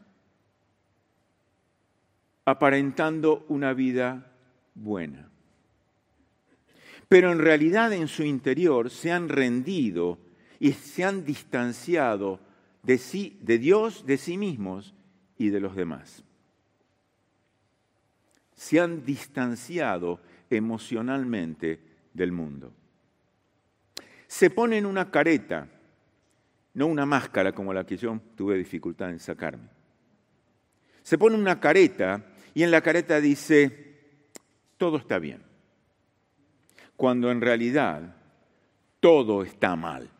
aparentando una vida buena. Pero en realidad en su interior se han rendido y se han distanciado de Dios, de sí mismos y de los demás. Se han distanciado emocionalmente del mundo. Se ponen una careta, no una máscara como la que yo tuve dificultad en sacarme. Se pone una careta y en la careta dice, todo está bien, cuando en realidad todo está mal.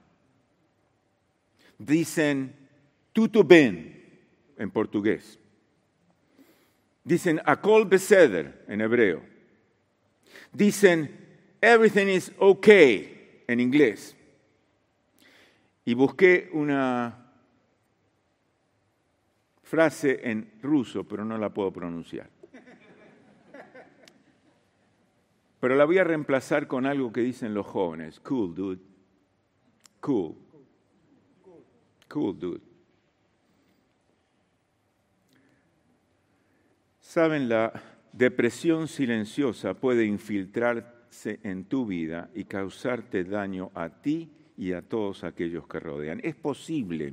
Dicen, tudo bem, en portugués. Dicen, acol beseder, en hebreo. Dicen, everything is okay, en inglés. Y busqué una frase en ruso, pero no la puedo pronunciar. Pero la voy a reemplazar con algo que dicen los jóvenes. Cool, dude. Cool. Cool, dude. Saben, la depresión silenciosa puede infiltrarse en tu vida y causarte daño a ti y a todos aquellos que rodean. Es posible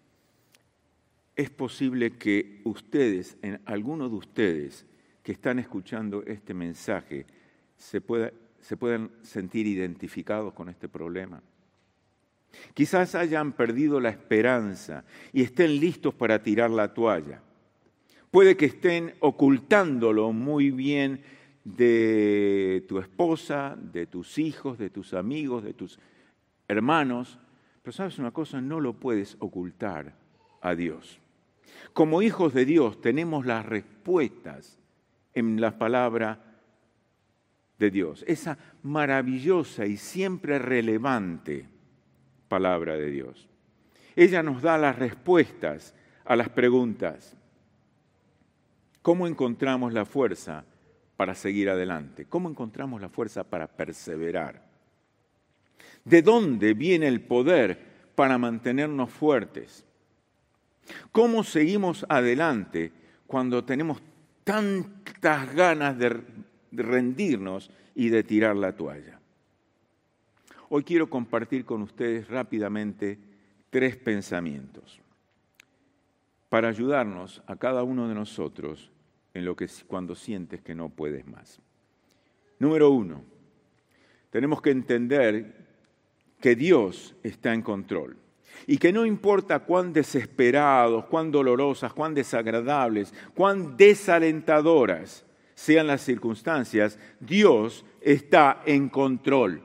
que ustedes, algunos de ustedes que están escuchando este mensaje, se puedan sentir identificados con este problema. Quizás hayan perdido la esperanza y estén listos para tirar la toalla. Puede que estén ocultándolo muy bien de tu esposa, de tus hijos, de tus amigos, de tus hermanos. Pero ¿sabes una cosa? No lo puedes ocultar a Dios. Como hijos de Dios tenemos las respuestas en la palabra de Dios, esa maravillosa y siempre relevante palabra de Dios. Ella nos da las respuestas a las preguntas. ¿Cómo encontramos la fuerza para seguir adelante? ¿Cómo encontramos la fuerza para perseverar? ¿De dónde viene el poder para mantenernos fuertes? ¿Cómo seguimos adelante cuando tenemos tantas ganas de rendirnos y de tirar la toalla? Hoy quiero compartir con ustedes rápidamente 3 pensamientos para ayudarnos a cada uno de nosotros en lo que cuando sientes que no puedes más. Número 1, tenemos que entender que Dios está en control y que no importa cuán desesperados, cuán dolorosas, cuán desagradables, cuán desalentadoras sean las circunstancias, Dios está en control.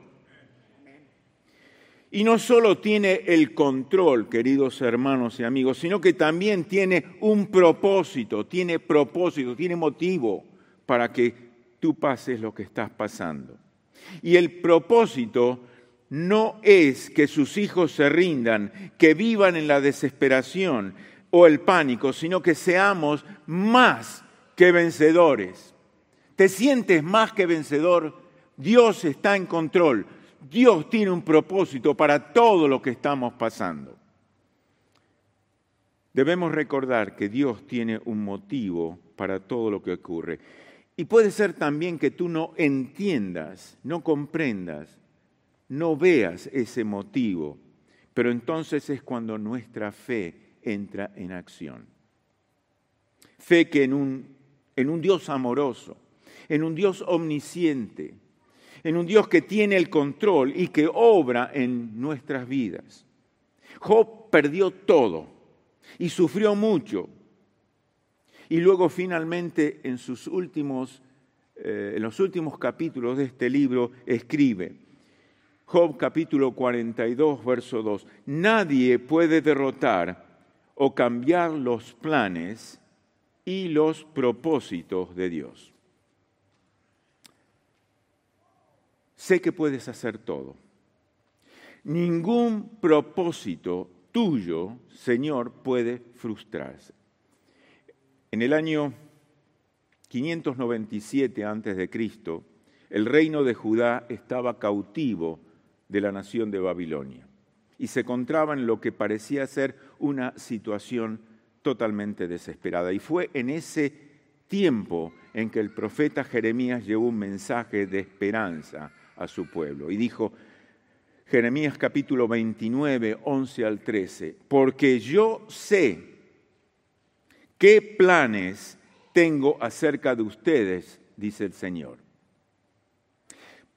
Y no solo tiene el control, queridos hermanos y amigos, sino que también tiene un propósito, tiene motivo para que tú pases lo que estás pasando. Y el propósito no es que sus hijos se rindan, que vivan en la desesperación o el pánico, sino que seamos más que vencedores. ¿Te sientes más que vencedor? Dios está en control. Dios tiene un propósito para todo lo que estamos pasando. Debemos recordar que Dios tiene un motivo para todo lo que ocurre. Y puede ser también que tú no entiendas, no comprendas, no veas ese motivo, pero entonces es cuando nuestra fe entra en acción. Fe que en un Dios amoroso, en un Dios omnisciente, en un Dios que tiene el control y que obra en nuestras vidas. Job perdió todo y sufrió mucho. Y luego finalmente en los últimos capítulos de este libro escribe, Job capítulo 42, verso 2, nadie puede derrotar o cambiar los planes y los propósitos de Dios. Sé que puedes hacer todo. Ningún propósito tuyo, Señor, puede frustrarse. En el año 597 a.C., el reino de Judá estaba cautivo de la nación de Babilonia y se encontraba en lo que parecía ser una situación totalmente desesperada. Y fue en ese tiempo en que el profeta Jeremías llevó un mensaje de esperanza a su pueblo. Y dijo, Jeremías capítulo 29, 11 al 13, porque yo sé qué planes tengo acerca de ustedes, dice el Señor.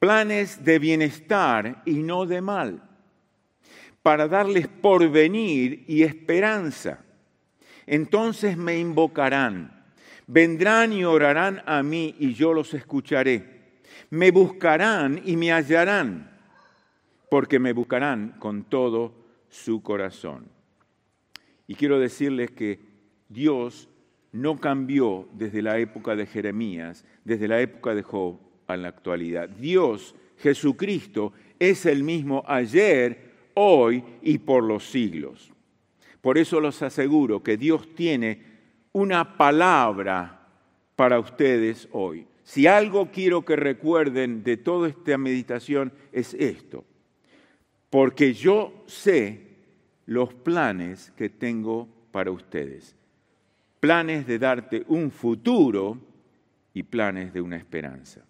planes de bienestar y no de mal, para darles porvenir y esperanza. Entonces me invocarán, vendrán y orarán a mí y yo los escucharé. Me buscarán y me hallarán, porque me buscarán con todo su corazón. Y quiero decirles que Dios no cambió desde la época de Jeremías, desde la época de Job a la actualidad. Dios, Jesucristo, es el mismo ayer, hoy y por los siglos. Por eso los aseguro que Dios tiene una palabra para ustedes hoy. Si algo quiero que recuerden de toda esta meditación es esto. Porque yo sé los planes que tengo para ustedes. Planes de darte un futuro y planes de una esperanza.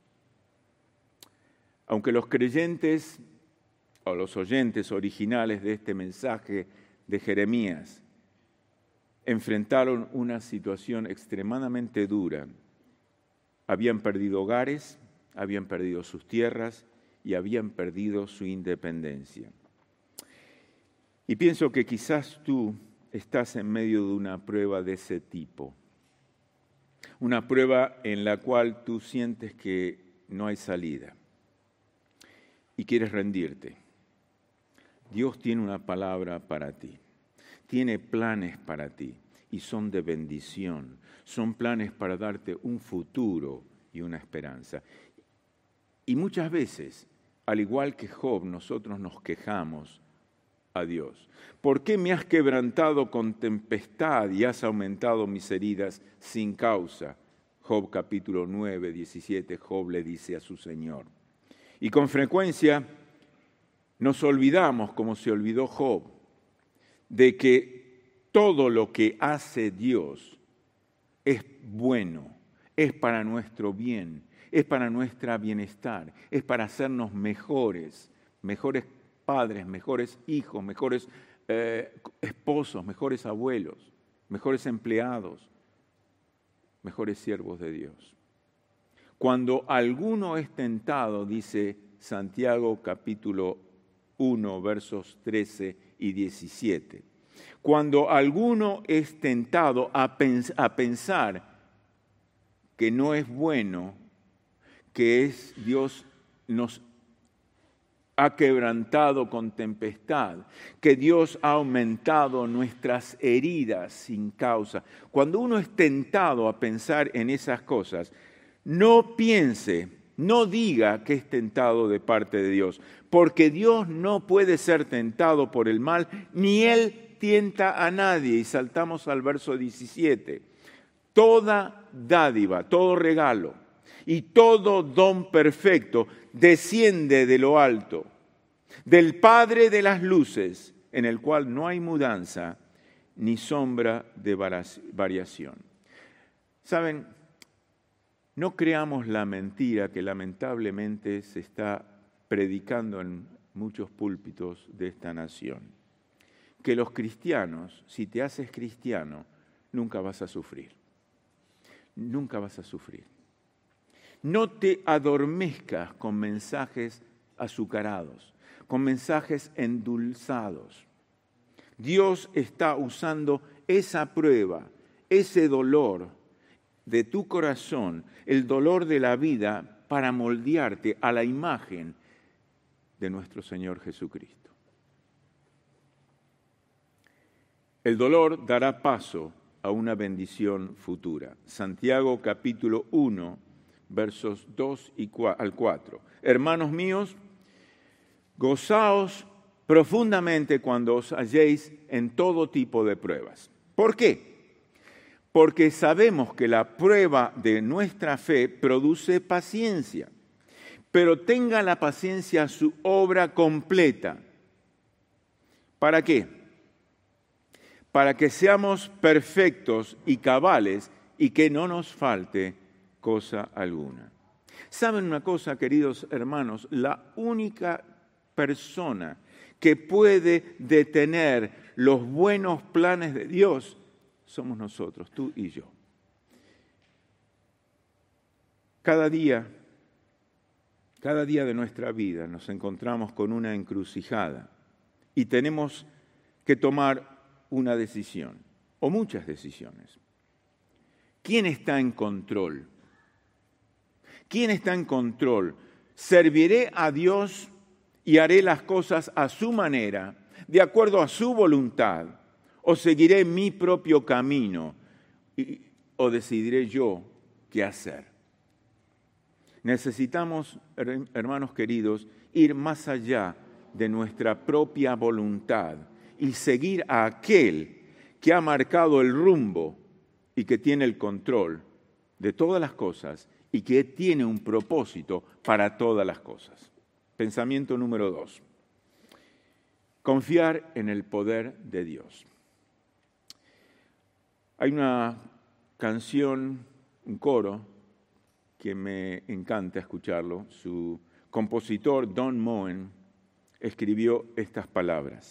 Aunque los creyentes o los oyentes originales de este mensaje de Jeremías enfrentaron una situación extremadamente dura, habían perdido hogares, habían perdido sus tierras y habían perdido su independencia. Y pienso que quizás tú estás en medio de una prueba de ese tipo. Una prueba en la cual tú sientes que no hay salida y quieres rendirte. Dios tiene una palabra para ti. Tiene planes para ti y son de bendición. Son planes para darte un futuro y una esperanza. Y muchas veces, al igual que Job, nosotros nos quejamos a Dios. ¿Por qué me has quebrantado con tempestad y has aumentado mis heridas sin causa? Job capítulo 9, 17, Job le dice a su Señor. Y con frecuencia nos olvidamos, como se olvidó Job, de que todo lo que hace Dios es bueno, es para nuestro bien, es para nuestro bienestar, es para hacernos mejores padres, mejores hijos, mejores esposos, mejores abuelos, mejores empleados, mejores siervos de Dios. Cuando alguno es tentado, dice Santiago capítulo 1, versos 13 y 17, cuando alguno es tentado a pensar que no es bueno, que es Dios nos ha quebrantado con tempestad, que Dios ha aumentado nuestras heridas sin causa. Cuando uno es tentado a pensar en esas cosas, no piense, no diga que es tentado de parte de Dios, porque Dios no puede ser tentado por el mal, ni Él tienta a nadie. Y saltamos al verso 17. Toda dádiva, todo regalo y todo don perfecto desciende de lo alto, del Padre de las luces, en el cual no hay mudanza ni sombra de variación. ¿Saben? No creamos la mentira que lamentablemente se está predicando en muchos púlpitos de esta nación. Que los cristianos, si te haces cristiano, nunca vas a sufrir. Nunca vas a sufrir. No te adormezcas con mensajes azucarados, con mensajes endulzados. Dios está usando esa prueba, ese dolor de tu corazón, el dolor de la vida, para moldearte a la imagen de nuestro Señor Jesucristo. El dolor dará paso a una bendición futura. Santiago capítulo 1, versos 2 al 4. Hermanos míos, gozaos profundamente cuando os halléis en todo tipo de pruebas. ¿Por qué? Porque sabemos que la prueba de nuestra fe produce paciencia, pero tenga la paciencia su obra completa. ¿Para qué? Para que seamos perfectos y cabales y que no nos falte cosa alguna. ¿Saben una cosa, queridos hermanos? La única persona que puede detener los buenos planes de Dios somos nosotros, tú y yo. Cada día Cada día de nuestra vida nos encontramos con una encrucijada y tenemos que tomar una decisión, o muchas decisiones. ¿Quién está en control? ¿Quién está en control? ¿Serviré a Dios y haré las cosas a su manera, de acuerdo a su voluntad? ¿O seguiré mi propio camino? ¿O decidiré yo qué hacer? Necesitamos, hermanos queridos, ir más allá de nuestra propia voluntad y seguir a aquel que ha marcado el rumbo y que tiene el control de todas las cosas y que tiene un propósito para todas las cosas. Pensamiento número 2. Confiar en el poder de Dios. Hay una canción, un coro, que me encanta escucharlo. Su compositor, Don Moen, escribió estas palabras.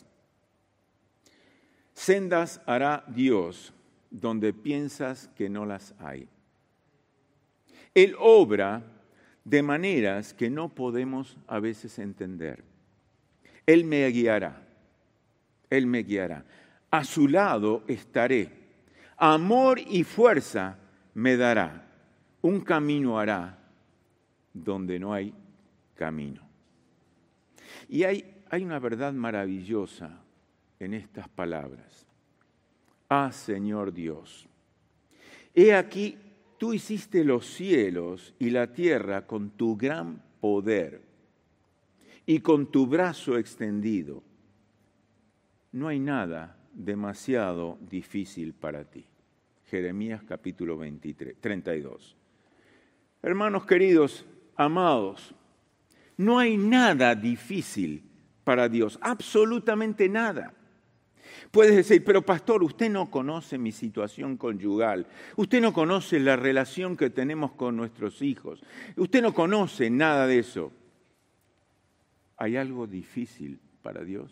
Sendas hará Dios donde piensas que no las hay. Él obra de maneras que no podemos a veces entender. Él me guiará. Él me guiará. A su lado estaré. Amor y fuerza me dará. Un camino hará donde no hay camino. Y hay una verdad maravillosa en estas palabras. Ah, Señor Dios, he aquí, tú hiciste los cielos y la tierra con tu gran poder y con tu brazo extendido. No hay nada demasiado difícil para ti. Jeremías capítulo 32. Hermanos queridos, amados, no hay nada difícil para Dios, absolutamente nada. Puedes decir, pero pastor, usted no conoce mi situación conyugal, usted no conoce la relación que tenemos con nuestros hijos, usted no conoce nada de eso. ¿Hay algo difícil para Dios?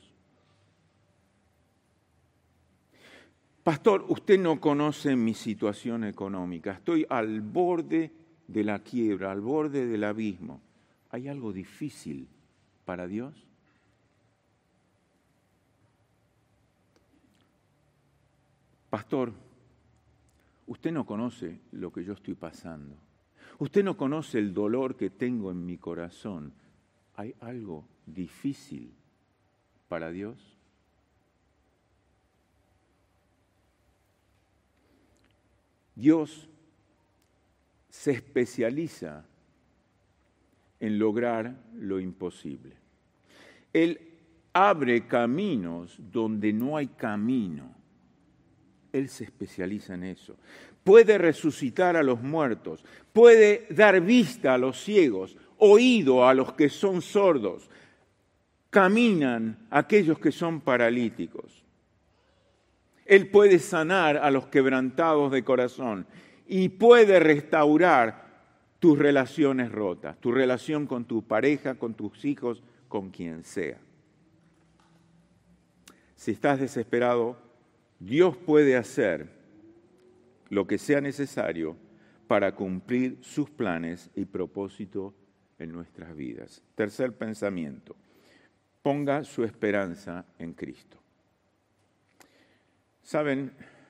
Pastor, usted no conoce mi situación económica, estoy al borde de la quiebra, al borde del abismo. ¿Hay algo difícil para Dios? Pastor, usted no conoce lo que yo estoy pasando. Usted no conoce el dolor que tengo en mi corazón. ¿Hay algo difícil para Dios? Dios se especializa en lograr lo imposible. Él abre caminos donde no hay camino. Él se especializa en eso. Puede resucitar a los muertos, puede dar vista a los ciegos, oído a los que son sordos, caminan aquellos que son paralíticos. Él puede sanar a los quebrantados de corazón y puede restaurar tus relaciones rotas, tu relación con tu pareja, con tus hijos, con quien sea. Si estás desesperado, Dios puede hacer lo que sea necesario para cumplir sus planes y propósitos en nuestras vidas. Tercer pensamiento, ponga su esperanza en Cristo. Saben,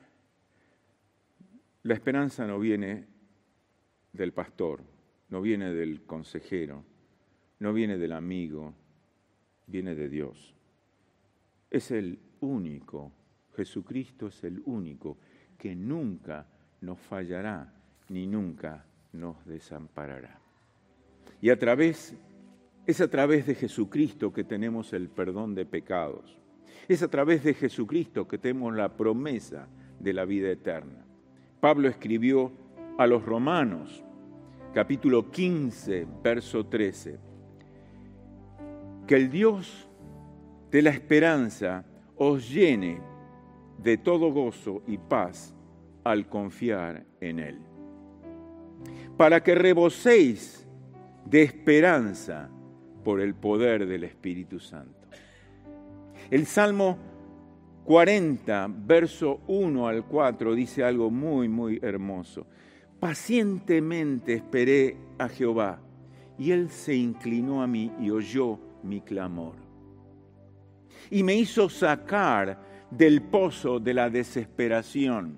la esperanza no viene del pastor, no viene del consejero, no viene del amigo, viene de Dios. Es el único, Jesucristo es el único que nunca nos fallará ni nunca nos desamparará. Y es a través de Jesucristo que tenemos el perdón de pecados. Es a través de Jesucristo que tenemos la promesa de la vida eterna. Pablo escribió a los Romanos, capítulo 15, verso 13, que el Dios de la esperanza os llene de todo gozo y paz al confiar en Él, para que reboséis de esperanza por el poder del Espíritu Santo. El Salmo 40, verso 1 al 4, dice algo muy, muy hermoso. Pacientemente esperé a Jehová, Y Él se inclinó a mí y oyó mi clamor. Y me hizo sacar del pozo de la desesperación,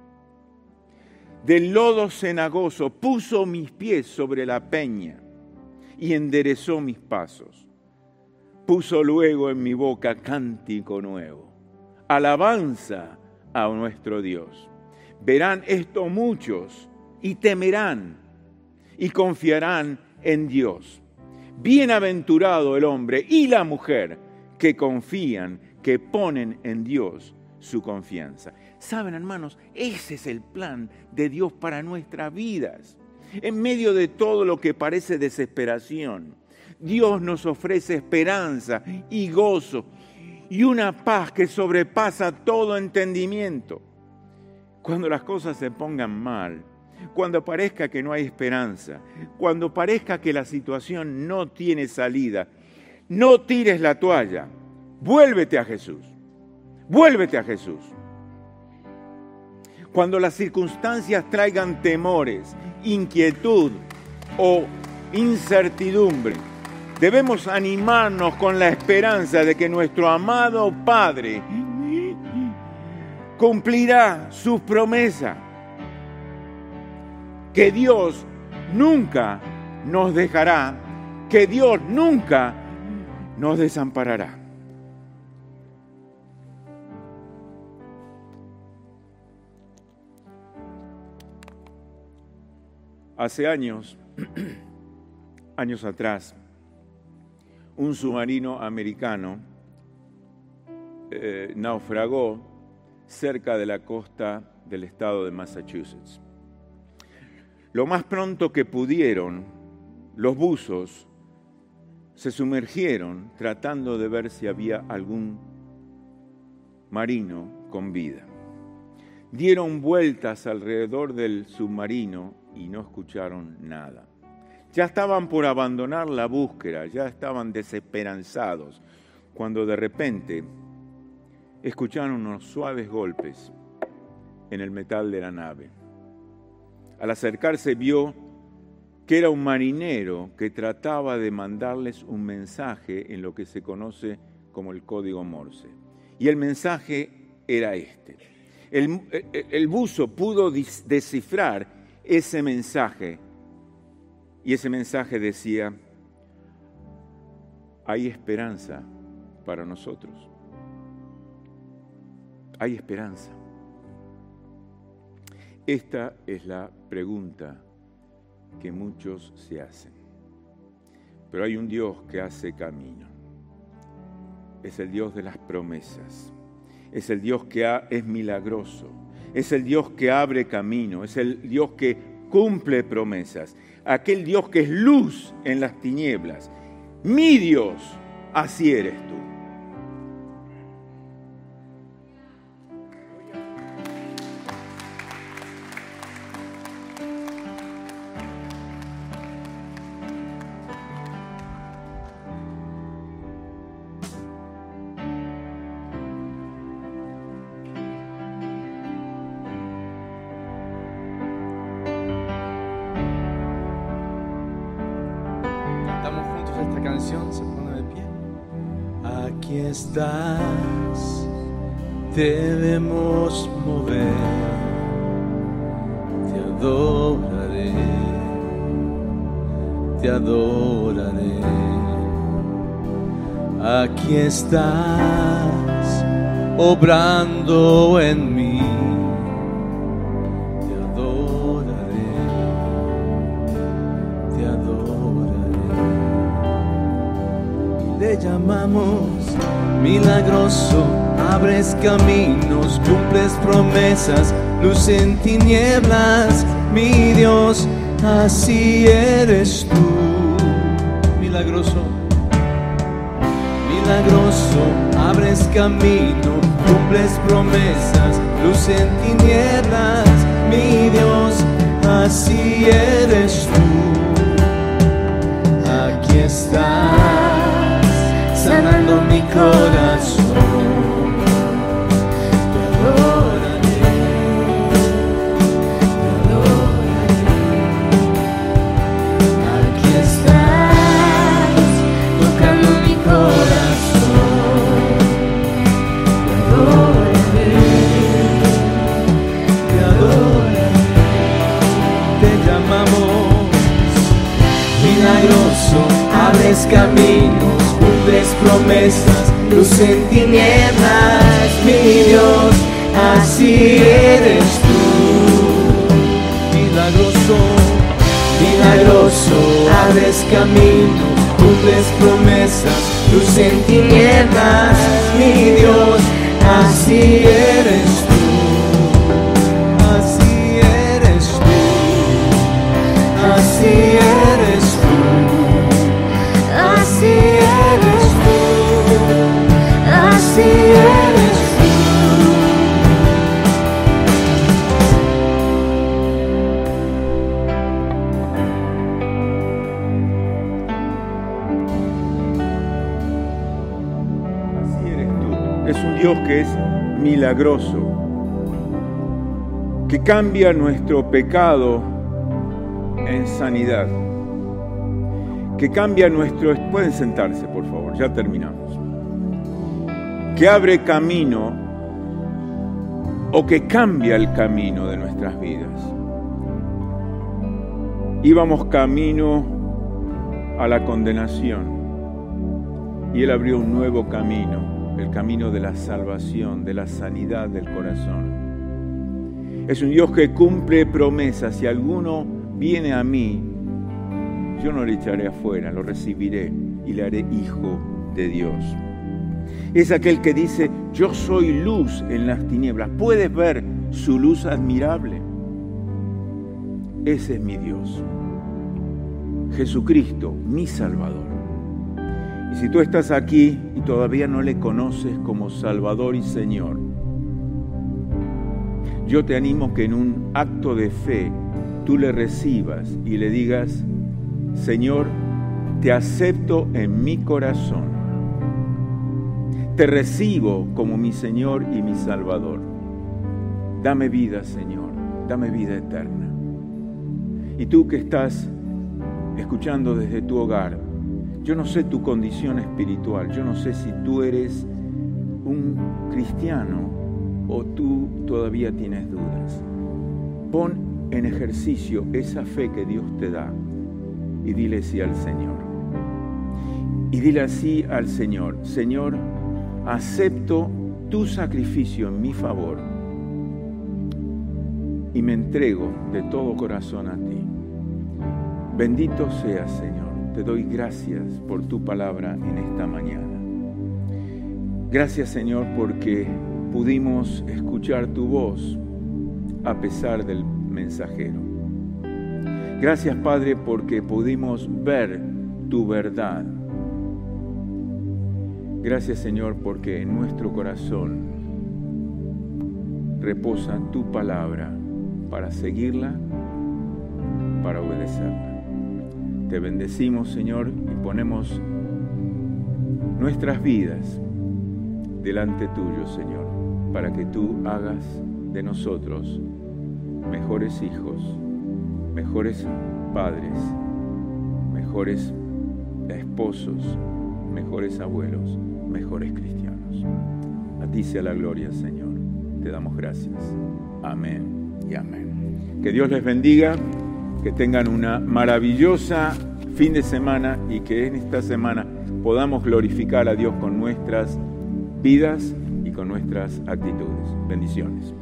del lodo cenagoso, puso mis pies sobre la peña y enderezó mis pasos. Puso luego en mi boca cántico nuevo, alabanza a nuestro Dios. Verán esto muchos y temerán y confiarán en Dios. Bienaventurado el hombre y la mujer que confían, que ponen en Dios su confianza. Saben, hermanos, ese es el plan de Dios para nuestras vidas. En medio de todo lo que parece desesperación, Dios nos ofrece esperanza y gozo y una paz que sobrepasa todo entendimiento. Cuando las cosas se pongan mal, cuando parezca que no hay esperanza, cuando parezca que la situación no tiene salida, no tires la toalla, vuélvete a Jesús, vuélvete a Jesús. Cuando las circunstancias traigan temores, inquietud o incertidumbre, debemos animarnos con la esperanza de que nuestro amado Padre cumplirá sus promesas, que Dios nunca nos dejará, que Dios nunca nos desamparará. Hace años atrás, un submarino americano naufragó cerca de la costa del estado de Massachusetts. Lo más pronto que pudieron, los buzos se sumergieron tratando de ver si había algún marino con vida. Dieron vueltas alrededor del submarino y no escucharon nada. Ya estaban por abandonar la búsqueda, ya estaban desesperanzados, cuando de repente escucharon unos suaves golpes en el metal de la nave. Al acercarse vio que era un marinero que trataba de mandarles un mensaje en lo que se conoce como el código Morse. Y el mensaje era este. El buzo pudo descifrar ese mensaje, y ese mensaje decía: hay esperanza para nosotros. Hay esperanza. Esta es la pregunta que muchos se hacen. Pero hay un Dios que hace camino. Es el Dios de las promesas. Es el Dios que es milagroso. Es el Dios que abre camino. Es el Dios que cumple promesas. Aquel Dios que es luz en las tinieblas. Mi Dios, así eres tú. Se pone de pie. Aquí estás, debemos mover, te adoraré, te adoraré. Aquí estás, obrando en mí, te adoraré, te adoraré. Le llamamos milagroso, abres caminos, cumples promesas, luz en tinieblas, mi Dios, así eres tú. Milagroso, milagroso, abres camino, cumples promesas, luz en tinieblas, mi Dios, así eres tú. Aquí estás, sanando mi corazón, te adoraré, te adoraré. Aquí estás. cumples promesas, luz en tinieblas, mi Dios, así eres tú. Milagroso, Milagroso, abres caminos, cumples promesas, luz en tinieblas, mi Dios, así eres tú. así eres tú, Así eres tú, así eres tú, así eres tú. Así eres tú. Es un Dios que es milagroso, que cambia nuestro pecado en sanidad, que cambia nuestro... Pueden sentarse, por favor, ya terminamos. Que abre camino o que cambia el camino de nuestras vidas. Íbamos camino a la condenación y Él abrió un nuevo camino, el camino de la salvación, de la sanidad del corazón. Es un Dios que cumple promesas. Si alguno viene a mí, yo no le echaré afuera, lo recibiré y le haré hijo de Dios. Es aquel que dice, yo soy luz en las tinieblas. ¿Puedes ver su luz admirable? Ese es mi Dios, Jesucristo, mi Salvador. Y si tú estás aquí y todavía no le conoces como Salvador y Señor, yo te animo que en un acto de fe tú le recibas y le digas, Señor, te acepto en mi corazón. Te recibo como mi Señor y mi Salvador. Dame vida, Señor, dame vida eterna. Y tú que estás escuchando desde tu hogar, yo no sé tu condición espiritual, yo no sé si tú eres un cristiano o tú todavía tienes dudas. Pon en ejercicio esa fe que Dios te da y dile sí al Señor. Y dile así al Señor, Señor, acepto tu sacrificio en mi favor y me entrego de todo corazón a ti. Bendito seas, Señor. Te doy gracias por tu palabra en esta mañana. Gracias, Señor, porque pudimos escuchar tu voz a pesar del mensajero. Gracias, Padre, porque pudimos ver tu verdad. Gracias, Señor, porque en nuestro corazón reposa tu palabra para seguirla, para obedecerla. Te bendecimos, Señor, y ponemos nuestras vidas delante tuyo, Señor, para que tú hagas de nosotros mejores hijos, mejores padres, mejores esposos, mejores abuelos, mejores cristianos. A ti sea la gloria, Señor. Te damos gracias. Amén y amén. Que Dios les bendiga, que tengan una maravillosa fin de semana y que en esta semana podamos glorificar a Dios con nuestras vidas y con nuestras actitudes. Bendiciones.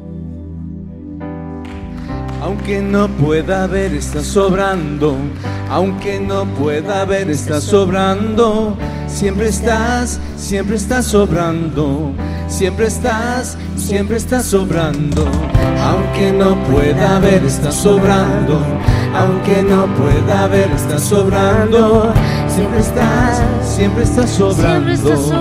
Aunque no pueda ver, estás sobrando. Aunque no pueda ver, estás sobrando. Siempre estás sobrando. Siempre estás sobrando. Aunque no pueda ver, estás sobrando. Aunque no pueda ver, estás sobrando. Siempre estás sobrando.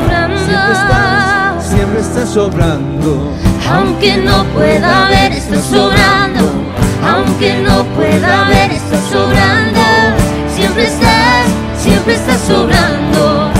Siempre estás sobrando. Aunque no pueda ver, estás sobrando. Aunque no pueda ver, estás sobrando. Siempre estás sobrando.